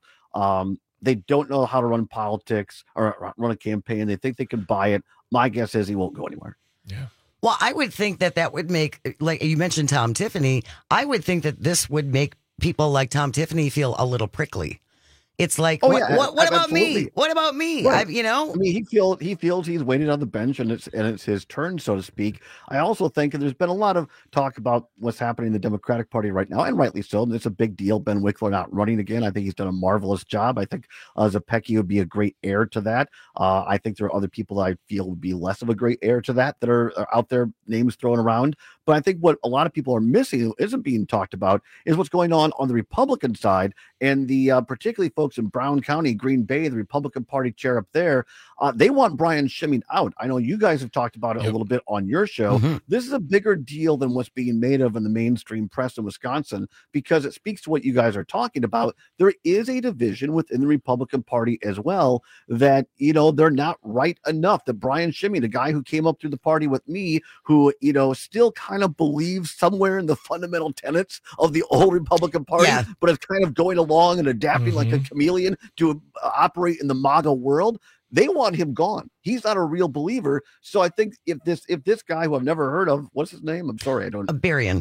they don't know how to run politics or run a campaign. They think they can buy it. My guess is he won't go anywhere. Yeah. Well, I would think that would make, like you mentioned Tom Tiffany, I would think that this would make people like Tom Tiffany feel a little prickly. It's like, what about me? What about me? Right. I mean, he feels he's waiting on the bench and it's his turn, so to speak. I also think there's been a lot of talk about what's happening in the Democratic Party right now, and rightly so. It's a big deal. Ben Wickler not running again. I think he's done a marvelous job. I think Zepecki would be a great heir to that. I think there are other people that I feel would be less of a great heir to that are out there, names thrown around. But I think what a lot of people are missing, isn't being talked about, is what's going on the Republican side, and the particularly folks in Brown County, Green Bay, the Republican Party chair up there. They want Brian Schimming out. I know you guys have talked about it a little bit on your show. Mm-hmm. This is a bigger deal than what's being made of in the mainstream press in Wisconsin, because it speaks to what you guys are talking about. There is a division within the Republican Party as well that, they're not right enough. That Brian Schimming, the guy who came up through the party with me, who, still kind of believes somewhere in the fundamental tenets of the old Republican Party, but is kind of going along and adapting like a chameleon to operate in the MAGA world. They want him gone. He's not a real believer. So I think if this guy who I've never heard of, what's his name? I'm sorry, I don't. Berrien.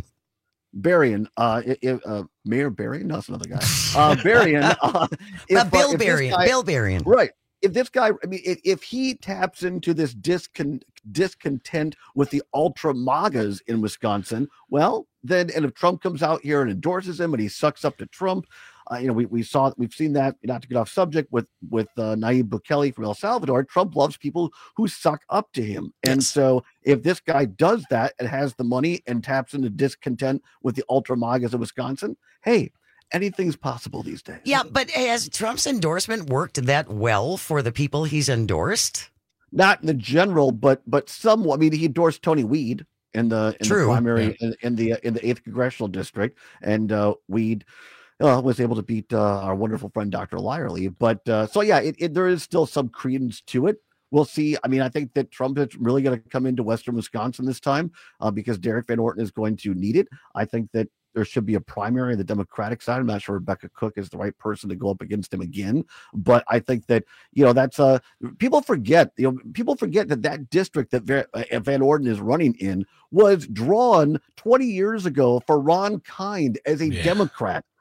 Mayor Berrien? No, that's another guy. Berrien. Bill Berrien. Right. If this guy, if he taps into this discontent with the ultra MAGAs in Wisconsin, well, then, and if Trump comes out here and endorses him and he sucks up to Trump, we've seen that, not to get off subject, with Nayib Bukele from El Salvador. Trump loves people who suck up to him. And so if this guy does that and has the money and taps into discontent with the ultra MAGAs of Wisconsin, hey, anything's possible these days. Yeah, but has Trump's endorsement worked that well for the people he's endorsed? Not in the general, but somewhat. I mean, he endorsed Tony Weed in the primary in the 8th congressional district, and Weed was able to beat our wonderful friend Dr. Lyerly. But there is still some credence to it. We'll see. I mean, I think that Trump is really going to come into Western Wisconsin this time because Derek Van Orton is going to need it. I think that there should be a primary on the Democratic side. I'm not sure Rebecca Cook is the right person to go up against him again, but I think that, that's people forget that district that Van Orden is running in was drawn 20 years ago for Ron Kind as a Democrat.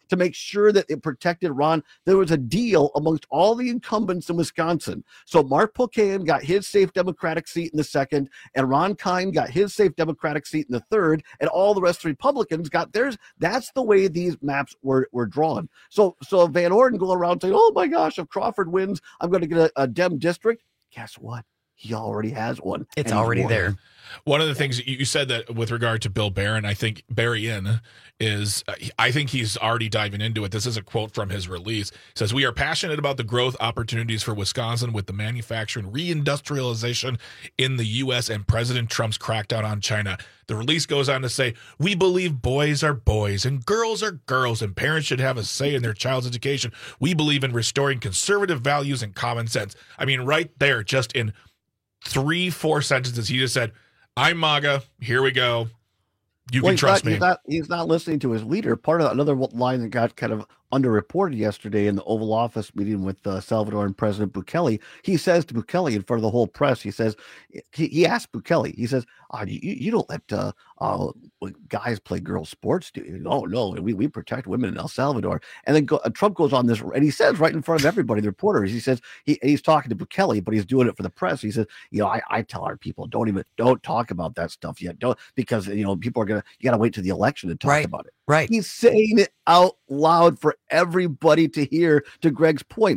to make sure that it protected Ron. There was a deal amongst all the incumbents in Wisconsin. So Mark Pocan got his safe Democratic seat in the second, and Ron Kine got his safe Democratic seat in the third, and all the rest of the Republicans got theirs. That's the way these maps were drawn. So Van Orden going around saying, oh my gosh, if Crawford wins, I'm going to get a Dem district. Guess what? He already has one. It's already there. One of the things you said that with regard to Bill Barron, I think Berrien is, I think he's already diving into it. This is a quote from his release. It says, "We are passionate about the growth opportunities for Wisconsin with the manufacturing reindustrialization in the U.S. and President Trump's crackdown on China." The release goes on to say, "We believe boys are boys and girls are girls and parents should have a say in their child's education. We believe in restoring conservative values and common sense." I mean, right there, just in 3-4 sentences, he just said, "I'm MAGA. Here we go. You can trust me." He's not listening to his leader. Part of another line that got kind of underreported yesterday in the Oval Office meeting with Salvadoran President Bukele. He says to Bukele in front of the whole press, he says, he asked Bukele, he says, you don't let guys play girls sports, do you? Oh, no, we protect women in El Salvador. And then Trump goes on this, and he says right in front of everybody, the reporters, he says, he's talking to Bukele, but he's doing it for the press. He says, I tell our people, don't talk about that stuff yet. Because people are you got to wait till the election to talk about it. Right. He's saying it out loud for everybody to hear, to Greg's point.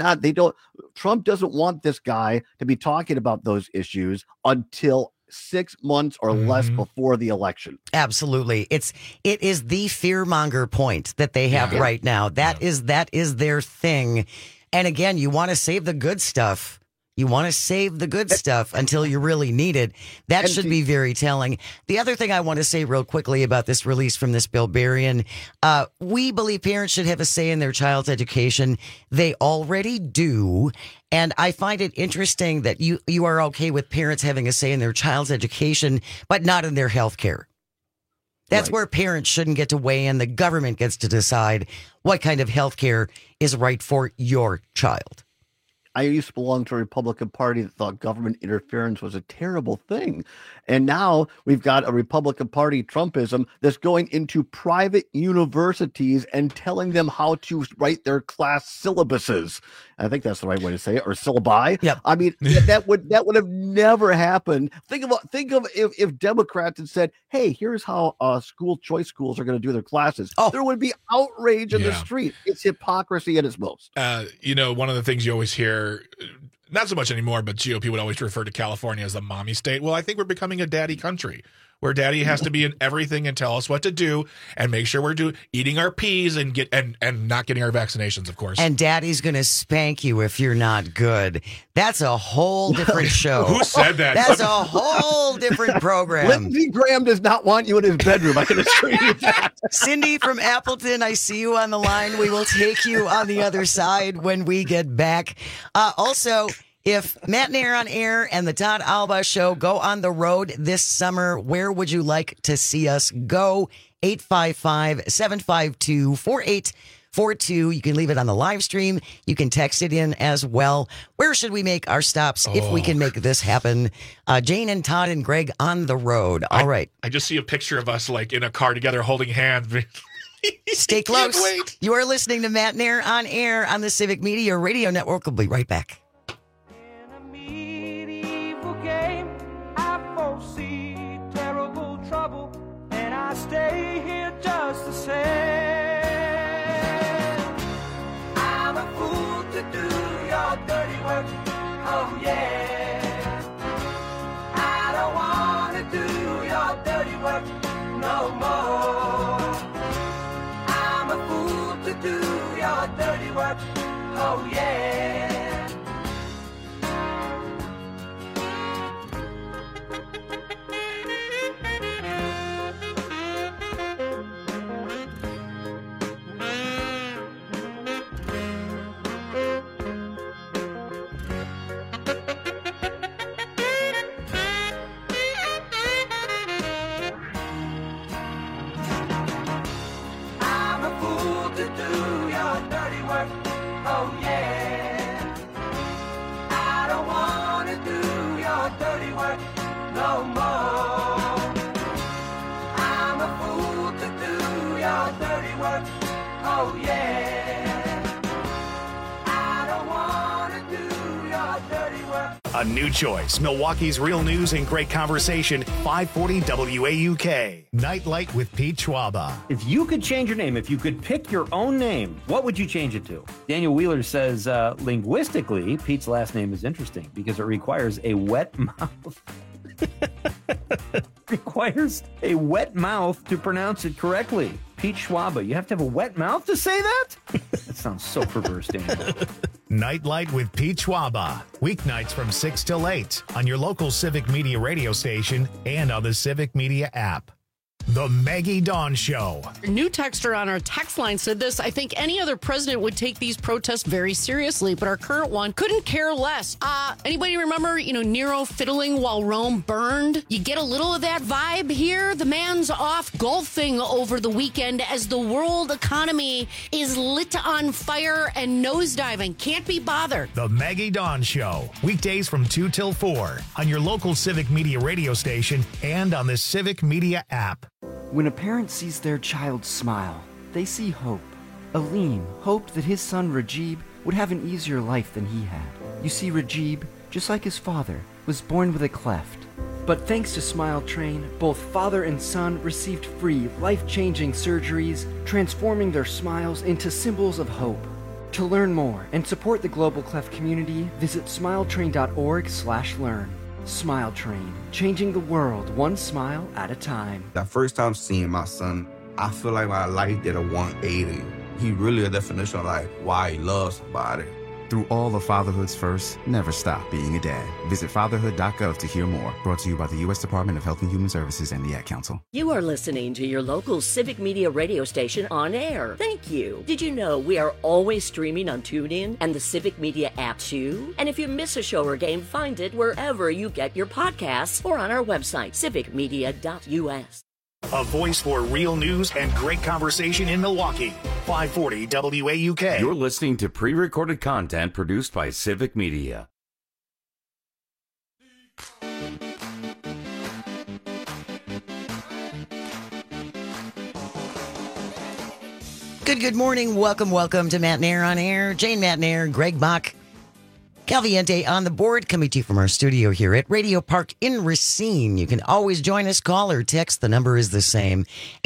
Trump doesn't want this guy to be talking about those issues until 6 months or less before the election. Absolutely. It is the fearmonger point that they have right now. That is their thing. And again, you want to save the good stuff. You want to save the good stuff until you really need it. That should be very telling. The other thing I want to say real quickly about this release from this Bill Berrien, we believe parents should have a say in their child's education. They already do. And I find it interesting that you are okay with parents having a say in their child's education, but not in their health care. That's where parents shouldn't get to weigh in. The government gets to decide what kind of health care is right for your child. I used to belong to a Republican Party that thought government interference was a terrible thing. And now we've got a Republican Party Trumpism that's going into private universities and telling them how to write their class syllabuses. I think that's the right way to say it, or syllabi. Yep. I mean, that would have never happened. Think of if Democrats had said, "Hey, here's how school choice schools are going to do their classes." There would be outrage in the street. It's hypocrisy at its most. One of the things you always hear, not so much anymore, but GOP would always refer to California as the mommy state. Well, I think we're becoming a daddy country, where daddy has to be in everything and tell us what to do and make sure we're eating our peas and not getting our vaccinations, of course. And daddy's going to spank you if you're not good. That's a whole different show. Who said that? That's a whole different program. Lindsey Graham does not want you in his bedroom. I can assure you that. Cindy from Appleton, I see you on the line. We will take you on the other side when we get back. Also, if Matt and Aaron on Air and the Todd Alba Show go on the road this summer, where would you like to see us go? 855-752-4842. You can leave it on the live stream. You can text it in as well. Where should we make our stops if we can make this happen? Jane and Todd and Greg on the road. All right. I just see a picture of us like in a car together holding hands. Stay close. You are listening to Matt and Aaron on Air on the Civic Media Radio Network. We'll be right back. I stay here just the same. I'm a fool to do your dirty work. Oh yeah. I don't want to do your dirty work no more. I'm a fool to do your dirty work. Oh yeah. Oh yeah, I don't want to do your dirty work no more. I'm a fool to do your dirty work. Oh A new choice. Milwaukee's real news and great conversation. 540 WAUK. Nightlight with Pete Schwaba. If you could change your name, if you could pick your own name, what would you change it to? Daniel Wheeler says, linguistically, Pete's last name is interesting because it requires a wet mouth. Requires a wet mouth to pronounce it correctly. Pete Schwaba, you have to have a wet mouth to say that? That sounds so perverse, Daniel. Nightlight with Pete Schwaba. Weeknights from 6 till 8 on your local Civic Media radio station and on the Civic Media app. The Maggie Dawn Show. A new texter on our text line said this: I think any other president would take these protests very seriously, but our current one couldn't care less. Anybody remember, Nero fiddling while Rome burned? You get a little of that vibe here. The man's off golfing over the weekend as the world economy is lit on fire and nosediving. Can't be bothered. The Maggie Dawn Show. Weekdays from 2 till 4 on your local Civic Media radio station and on the Civic Media app. When a parent sees their child smile, they see hope. Aleem hoped that his son Rajib would have an easier life than he had. You see, Rajib, just like his father, was born with a cleft. But thanks to Smile Train, both father and son received free, life-changing surgeries, transforming their smiles into symbols of hope. To learn more and support the Global Cleft community, visit smiletrain.org/learn. Smile Train, changing the world one smile at a time. The first time seeing my son, I feel like my life did a 180. He really a definition of like why he loves somebody. Through all of fatherhood's first, never stop being a dad. Visit fatherhood.gov to hear more. Brought to you by the U.S. Department of Health and Human Services and the Ad Council. You are listening to your local Civic Media radio station on air. Thank you. Did you know we are always streaming on TuneIn and the Civic Media app too? And if you miss a show or game, find it wherever you get your podcasts or on our website, civicmedia.us. A voice for real news and great conversation in Milwaukee. 540 WAUK. You're listening to pre-recorded content produced by Civic Media. Good morning. Welcome to Matt Nair on Air. Jane Matt Nair, Greg Bach, Calviente on the board, coming to you from our studio here at Radio Park in Racine. You can always join us, call or text. The number is the same,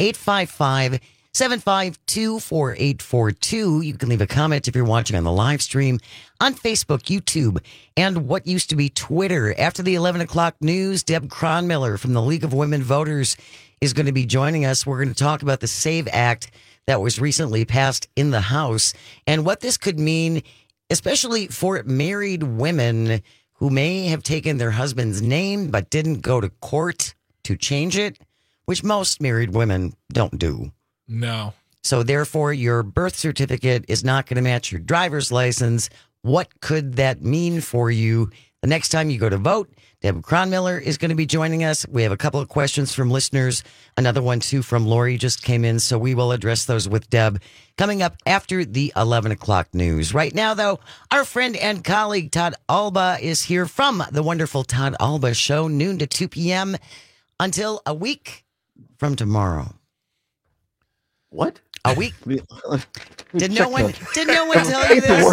855-752-4842. You can leave a comment if you're watching on the live stream on Facebook, YouTube, and what used to be Twitter. After the 11 o'clock news, Deb Cronmiller from the League of Women Voters is going to be joining us. We're going to talk about the SAVE Act that was recently passed in the House and what this could mean, especially for married women who may have taken their husband's name but didn't go to court to change it, which most married women don't do. No. So therefore, your birth certificate is not going to match your driver's license. What could that mean for you the next time you go to vote? Deb Cronmiller is going to be joining us. We have a couple of questions from listeners. Another one, too, from Lori just came in, so we will address those with Deb coming up after the 11 o'clock news. Right now, though, our friend and colleague Todd Alba is here from the wonderful Todd Alba Show, noon to 2 p.m. until a week from tomorrow. What? A week? Did no one tell you this?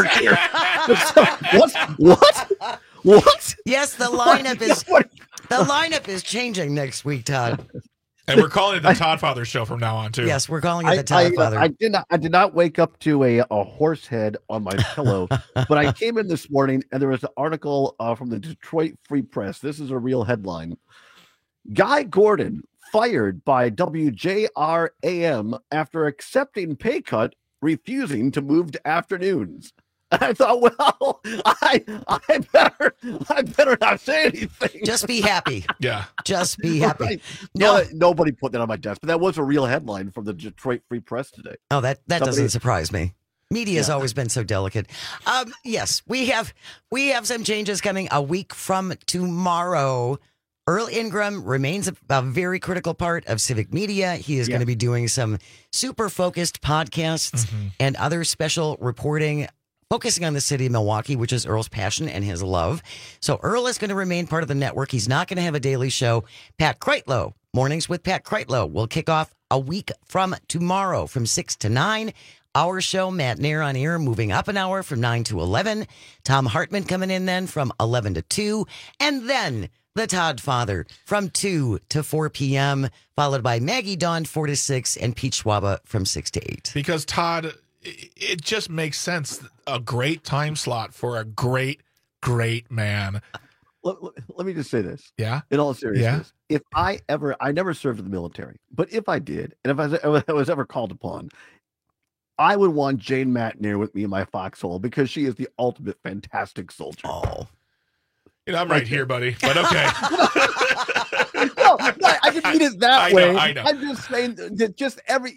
What? Yes, the lineup is changing next week, Todd. And we're calling it the Todd Father Show from now on, too. Yes, we're calling it the Todd Father. I did not wake up to a horse head on my pillow, but I came in this morning and there was an article from the Detroit Free Press. This is a real headline. Guy Gordon fired by WJRAM after accepting pay cut, refusing to move to afternoons. I thought, well, I better not say anything. Just be happy. Yeah. Just be happy. Right. No, nobody put that on my desk, but that was a real headline from the Detroit Free Press today. Oh, that doesn't surprise me. Media has always been so delicate. Yes, we have some changes coming a week from tomorrow. Earl Ingram remains a very critical part of Civic Media. He is going to be doing some super focused podcasts and other special reporting focusing on the city of Milwaukee, which is Earl's passion and his love. So Earl is going to remain part of the network. He's not going to have a daily show. Pat Kreitlow, Mornings with Pat Kreitlow, will kick off a week from tomorrow from 6 to 9 Our show, Matt Nair on air, moving up an hour from 9 to 11. Tom Hartman coming in then from 11 to 2. And then the Todd Father from 2 to 4 p.m., followed by Maggie Dawn 4 to 6 and Pete Schwaba from 6 to 8. Because, Todd, it just makes sense. A great time slot for a great man. Let me just say this. Yeah. In all seriousness, if I never served in the military, but if I did, and if I was ever called upon, I would want Jane Matnier with me in my foxhole because she is the ultimate fantastic soldier. Oh. I'm right here, buddy. But okay. No, I didn't mean it that way. I know. I'm just saying that she's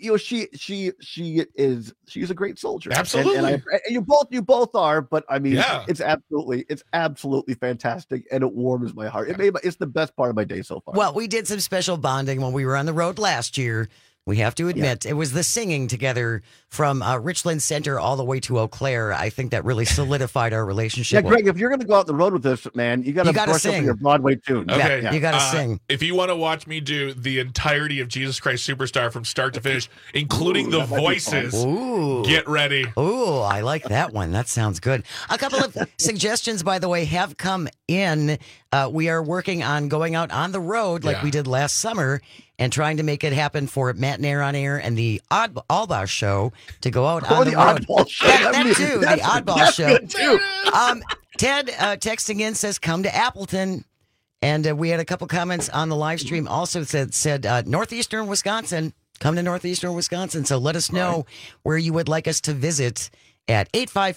a great soldier. Absolutely. And you both are, but I mean, it's absolutely fantastic, and it warms my heart. It's the best part of my day so far. Well, we did some special bonding when we were on the road last year. We have to admit, it was the singing together from Richland Center all the way to Eau Claire. I think that really solidified our relationship. Yeah, Greg, if you're going to go out the road with this, man, you got to brush up your Broadway tune. Okay. Yeah, you got to sing. If you want to watch me do the entirety of Jesus Christ Superstar from start to finish, including the voices, get ready. Ooh, I like that one. That sounds good. A couple of suggestions, by the way, have come in. We are working on going out on the road like we did last summer and trying to make it happen for Matt Nair on air and the Oddball Show to go out on the road. Oddball Show. That too, the Oddball Show. Too. Ted texting in says, come to Appleton. And we had a couple comments on the live stream also said Northeastern Wisconsin. Come to Northeastern Wisconsin. So let us know where you would like us to visit at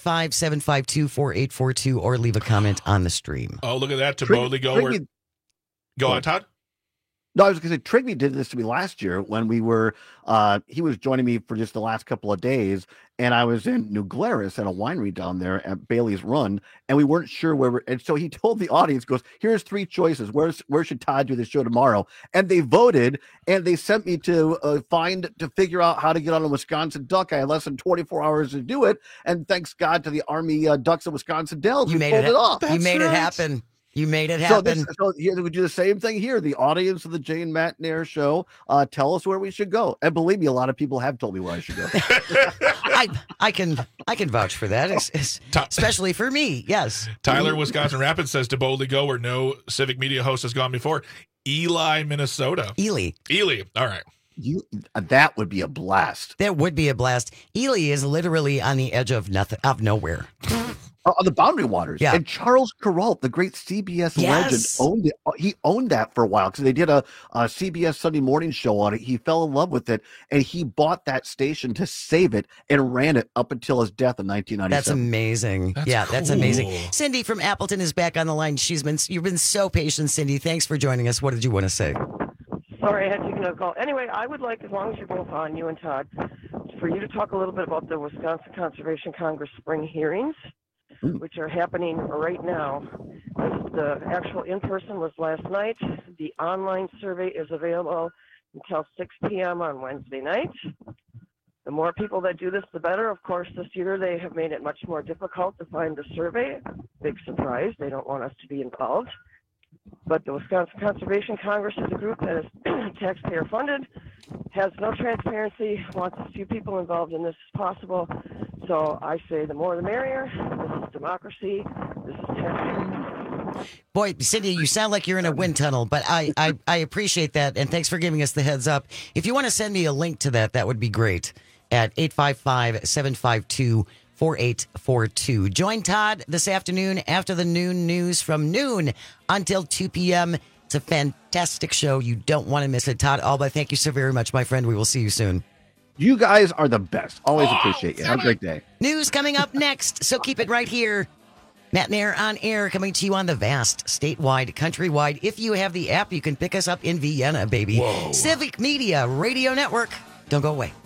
855-752-4842 or leave a comment on the stream. Oh, look at that. To boldly go. Go on, Todd. No, I was going to say, Trigby did this to me last year when we were, he was joining me for just the last couple of days, and I was in New Glarus at a winery down there at Bailey's Run, and we weren't sure and so he told the audience, goes, here's 3 choices. Where should Todd do the show tomorrow? And they voted, and they sent me to figure out how to get on a Wisconsin Duck. I had less than 24 hours to do it, and thanks God to the Army Ducks of Wisconsin Dells, you pulled it off. You made it happen. You made it happen. So we do the same thing here. The audience of the Jane Matnier show, tell us where we should go. And believe me, a lot of people have told me where I should go. I can vouch for that, especially for me. Yes. Tyler, Wisconsin Rapids says to boldly go where no civic media host has gone before. Ely, Minnesota. Ely. All right. That would be a blast. That would be a blast. Ely is literally on the edge of nowhere. On the Boundary Waters. Yeah. And Charles Kuralt, the great CBS legend, owned it. He owned that for a while because they did a CBS Sunday morning show on it. He fell in love with it, and he bought that station to save it and ran it up until his death in 1997. That's amazing. That's amazing. Cindy from Appleton is back on the line. You've been so patient, Cindy. Thanks for joining us. What did you want to say? Sorry, I had to take another call. Anyway, I would like, as long as you're both on, you and Todd, for you to talk a little bit about the Wisconsin Conservation Congress spring hearings, which are happening right now. The actual in-person was last night. The online survey is available until 6 p.m. on Wednesday night. The more people that do this, the better. Of course, this year they have made it much more difficult to find the survey. Big surprise. They don't want us to be involved. But the Wisconsin Conservation Congress is a group that is taxpayer funded, has no transparency, wants as few people involved in this as possible. So I say the more the merrier. This is democracy. This is taxpayer. Boy, Cindy, you sound like you're in a wind tunnel, but I appreciate that, and thanks for giving us the heads up. If you want to send me a link to that would be great at 855-752-4842. Join Todd this afternoon after the noon news from noon until 2 p.m. It's a fantastic show. You don't want to miss it. Todd Alba, thank you so very much, my friend. We will see you soon. You guys are the best. Always appreciate you. Have a great day. News coming up next, so keep it right here. Matt Nair on air, coming to you on the vast, statewide, countrywide. If you have the app, you can pick us up in Vienna, baby. Whoa. Civic Media Radio Network. Don't go away.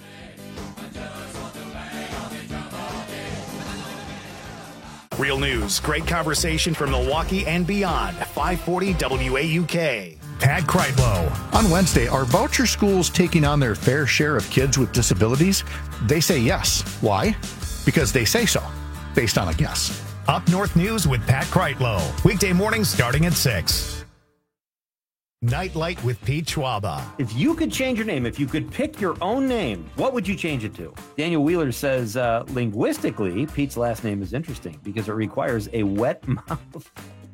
Real news, great conversation from Milwaukee and beyond. 540 WAUK. Pat Kreitlow. On Wednesday, are voucher schools taking on their fair share of kids with disabilities? They say yes. Why? Because they say so, based on a guess. Up North News with Pat Kreitlow. Weekday mornings starting at 6. Nightlight with Pete Schwaba. If you could change your name, if you could pick your own name, what would you change it to? Daniel Wheeler says, linguistically, Pete's last name is interesting because it requires a wet mouth.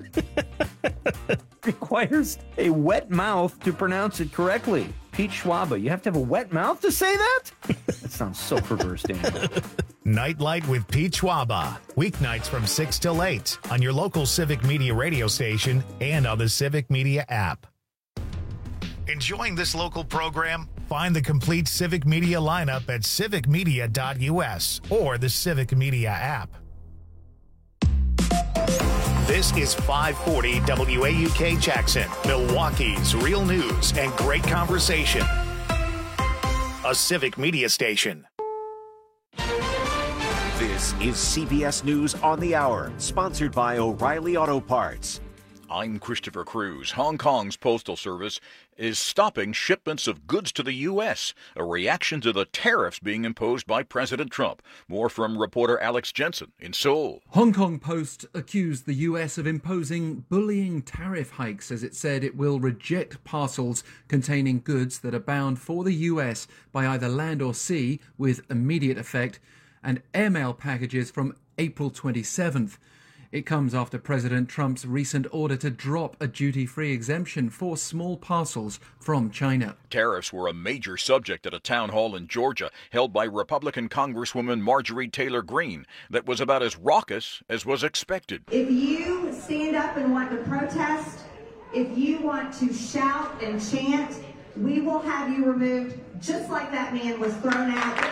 Requires a wet mouth to pronounce it correctly. Pete Schwaba, you have to have a wet mouth to say that? That sounds so perverse, Daniel. Nightlight with Pete Schwaba. Weeknights from 6 till 8 on your local Civic Media radio station and on the Civic Media app. Enjoying this local program? Find the complete Civic Media lineup at civicmedia.us or the Civic Media app. This is 540 WAUK Jackson, Milwaukee's real news and great conversation. A Civic Media station. This is CBS News on the Hour, sponsored by O'Reilly Auto Parts. I'm Christopher Cruz. Hong Kong's postal service is stopping shipments of goods to the U.S., a reaction to the tariffs being imposed by President Trump. More from reporter Alex Jensen in Seoul. Hong Kong Post accused the U.S. of imposing bullying tariff hikes as it said it will reject parcels containing goods that are bound for the U.S. by either land or sea with immediate effect, and airmail packages from April 27th. It comes after President Trump's recent order to drop a duty-free exemption for small parcels from China. Tariffs were a major subject at a town hall in Georgia held by Republican Congresswoman Marjorie Taylor Greene that was about as raucous as was expected. If you stand up and want to protest, if you want to shout and chant, we will have you removed just like that man was thrown out.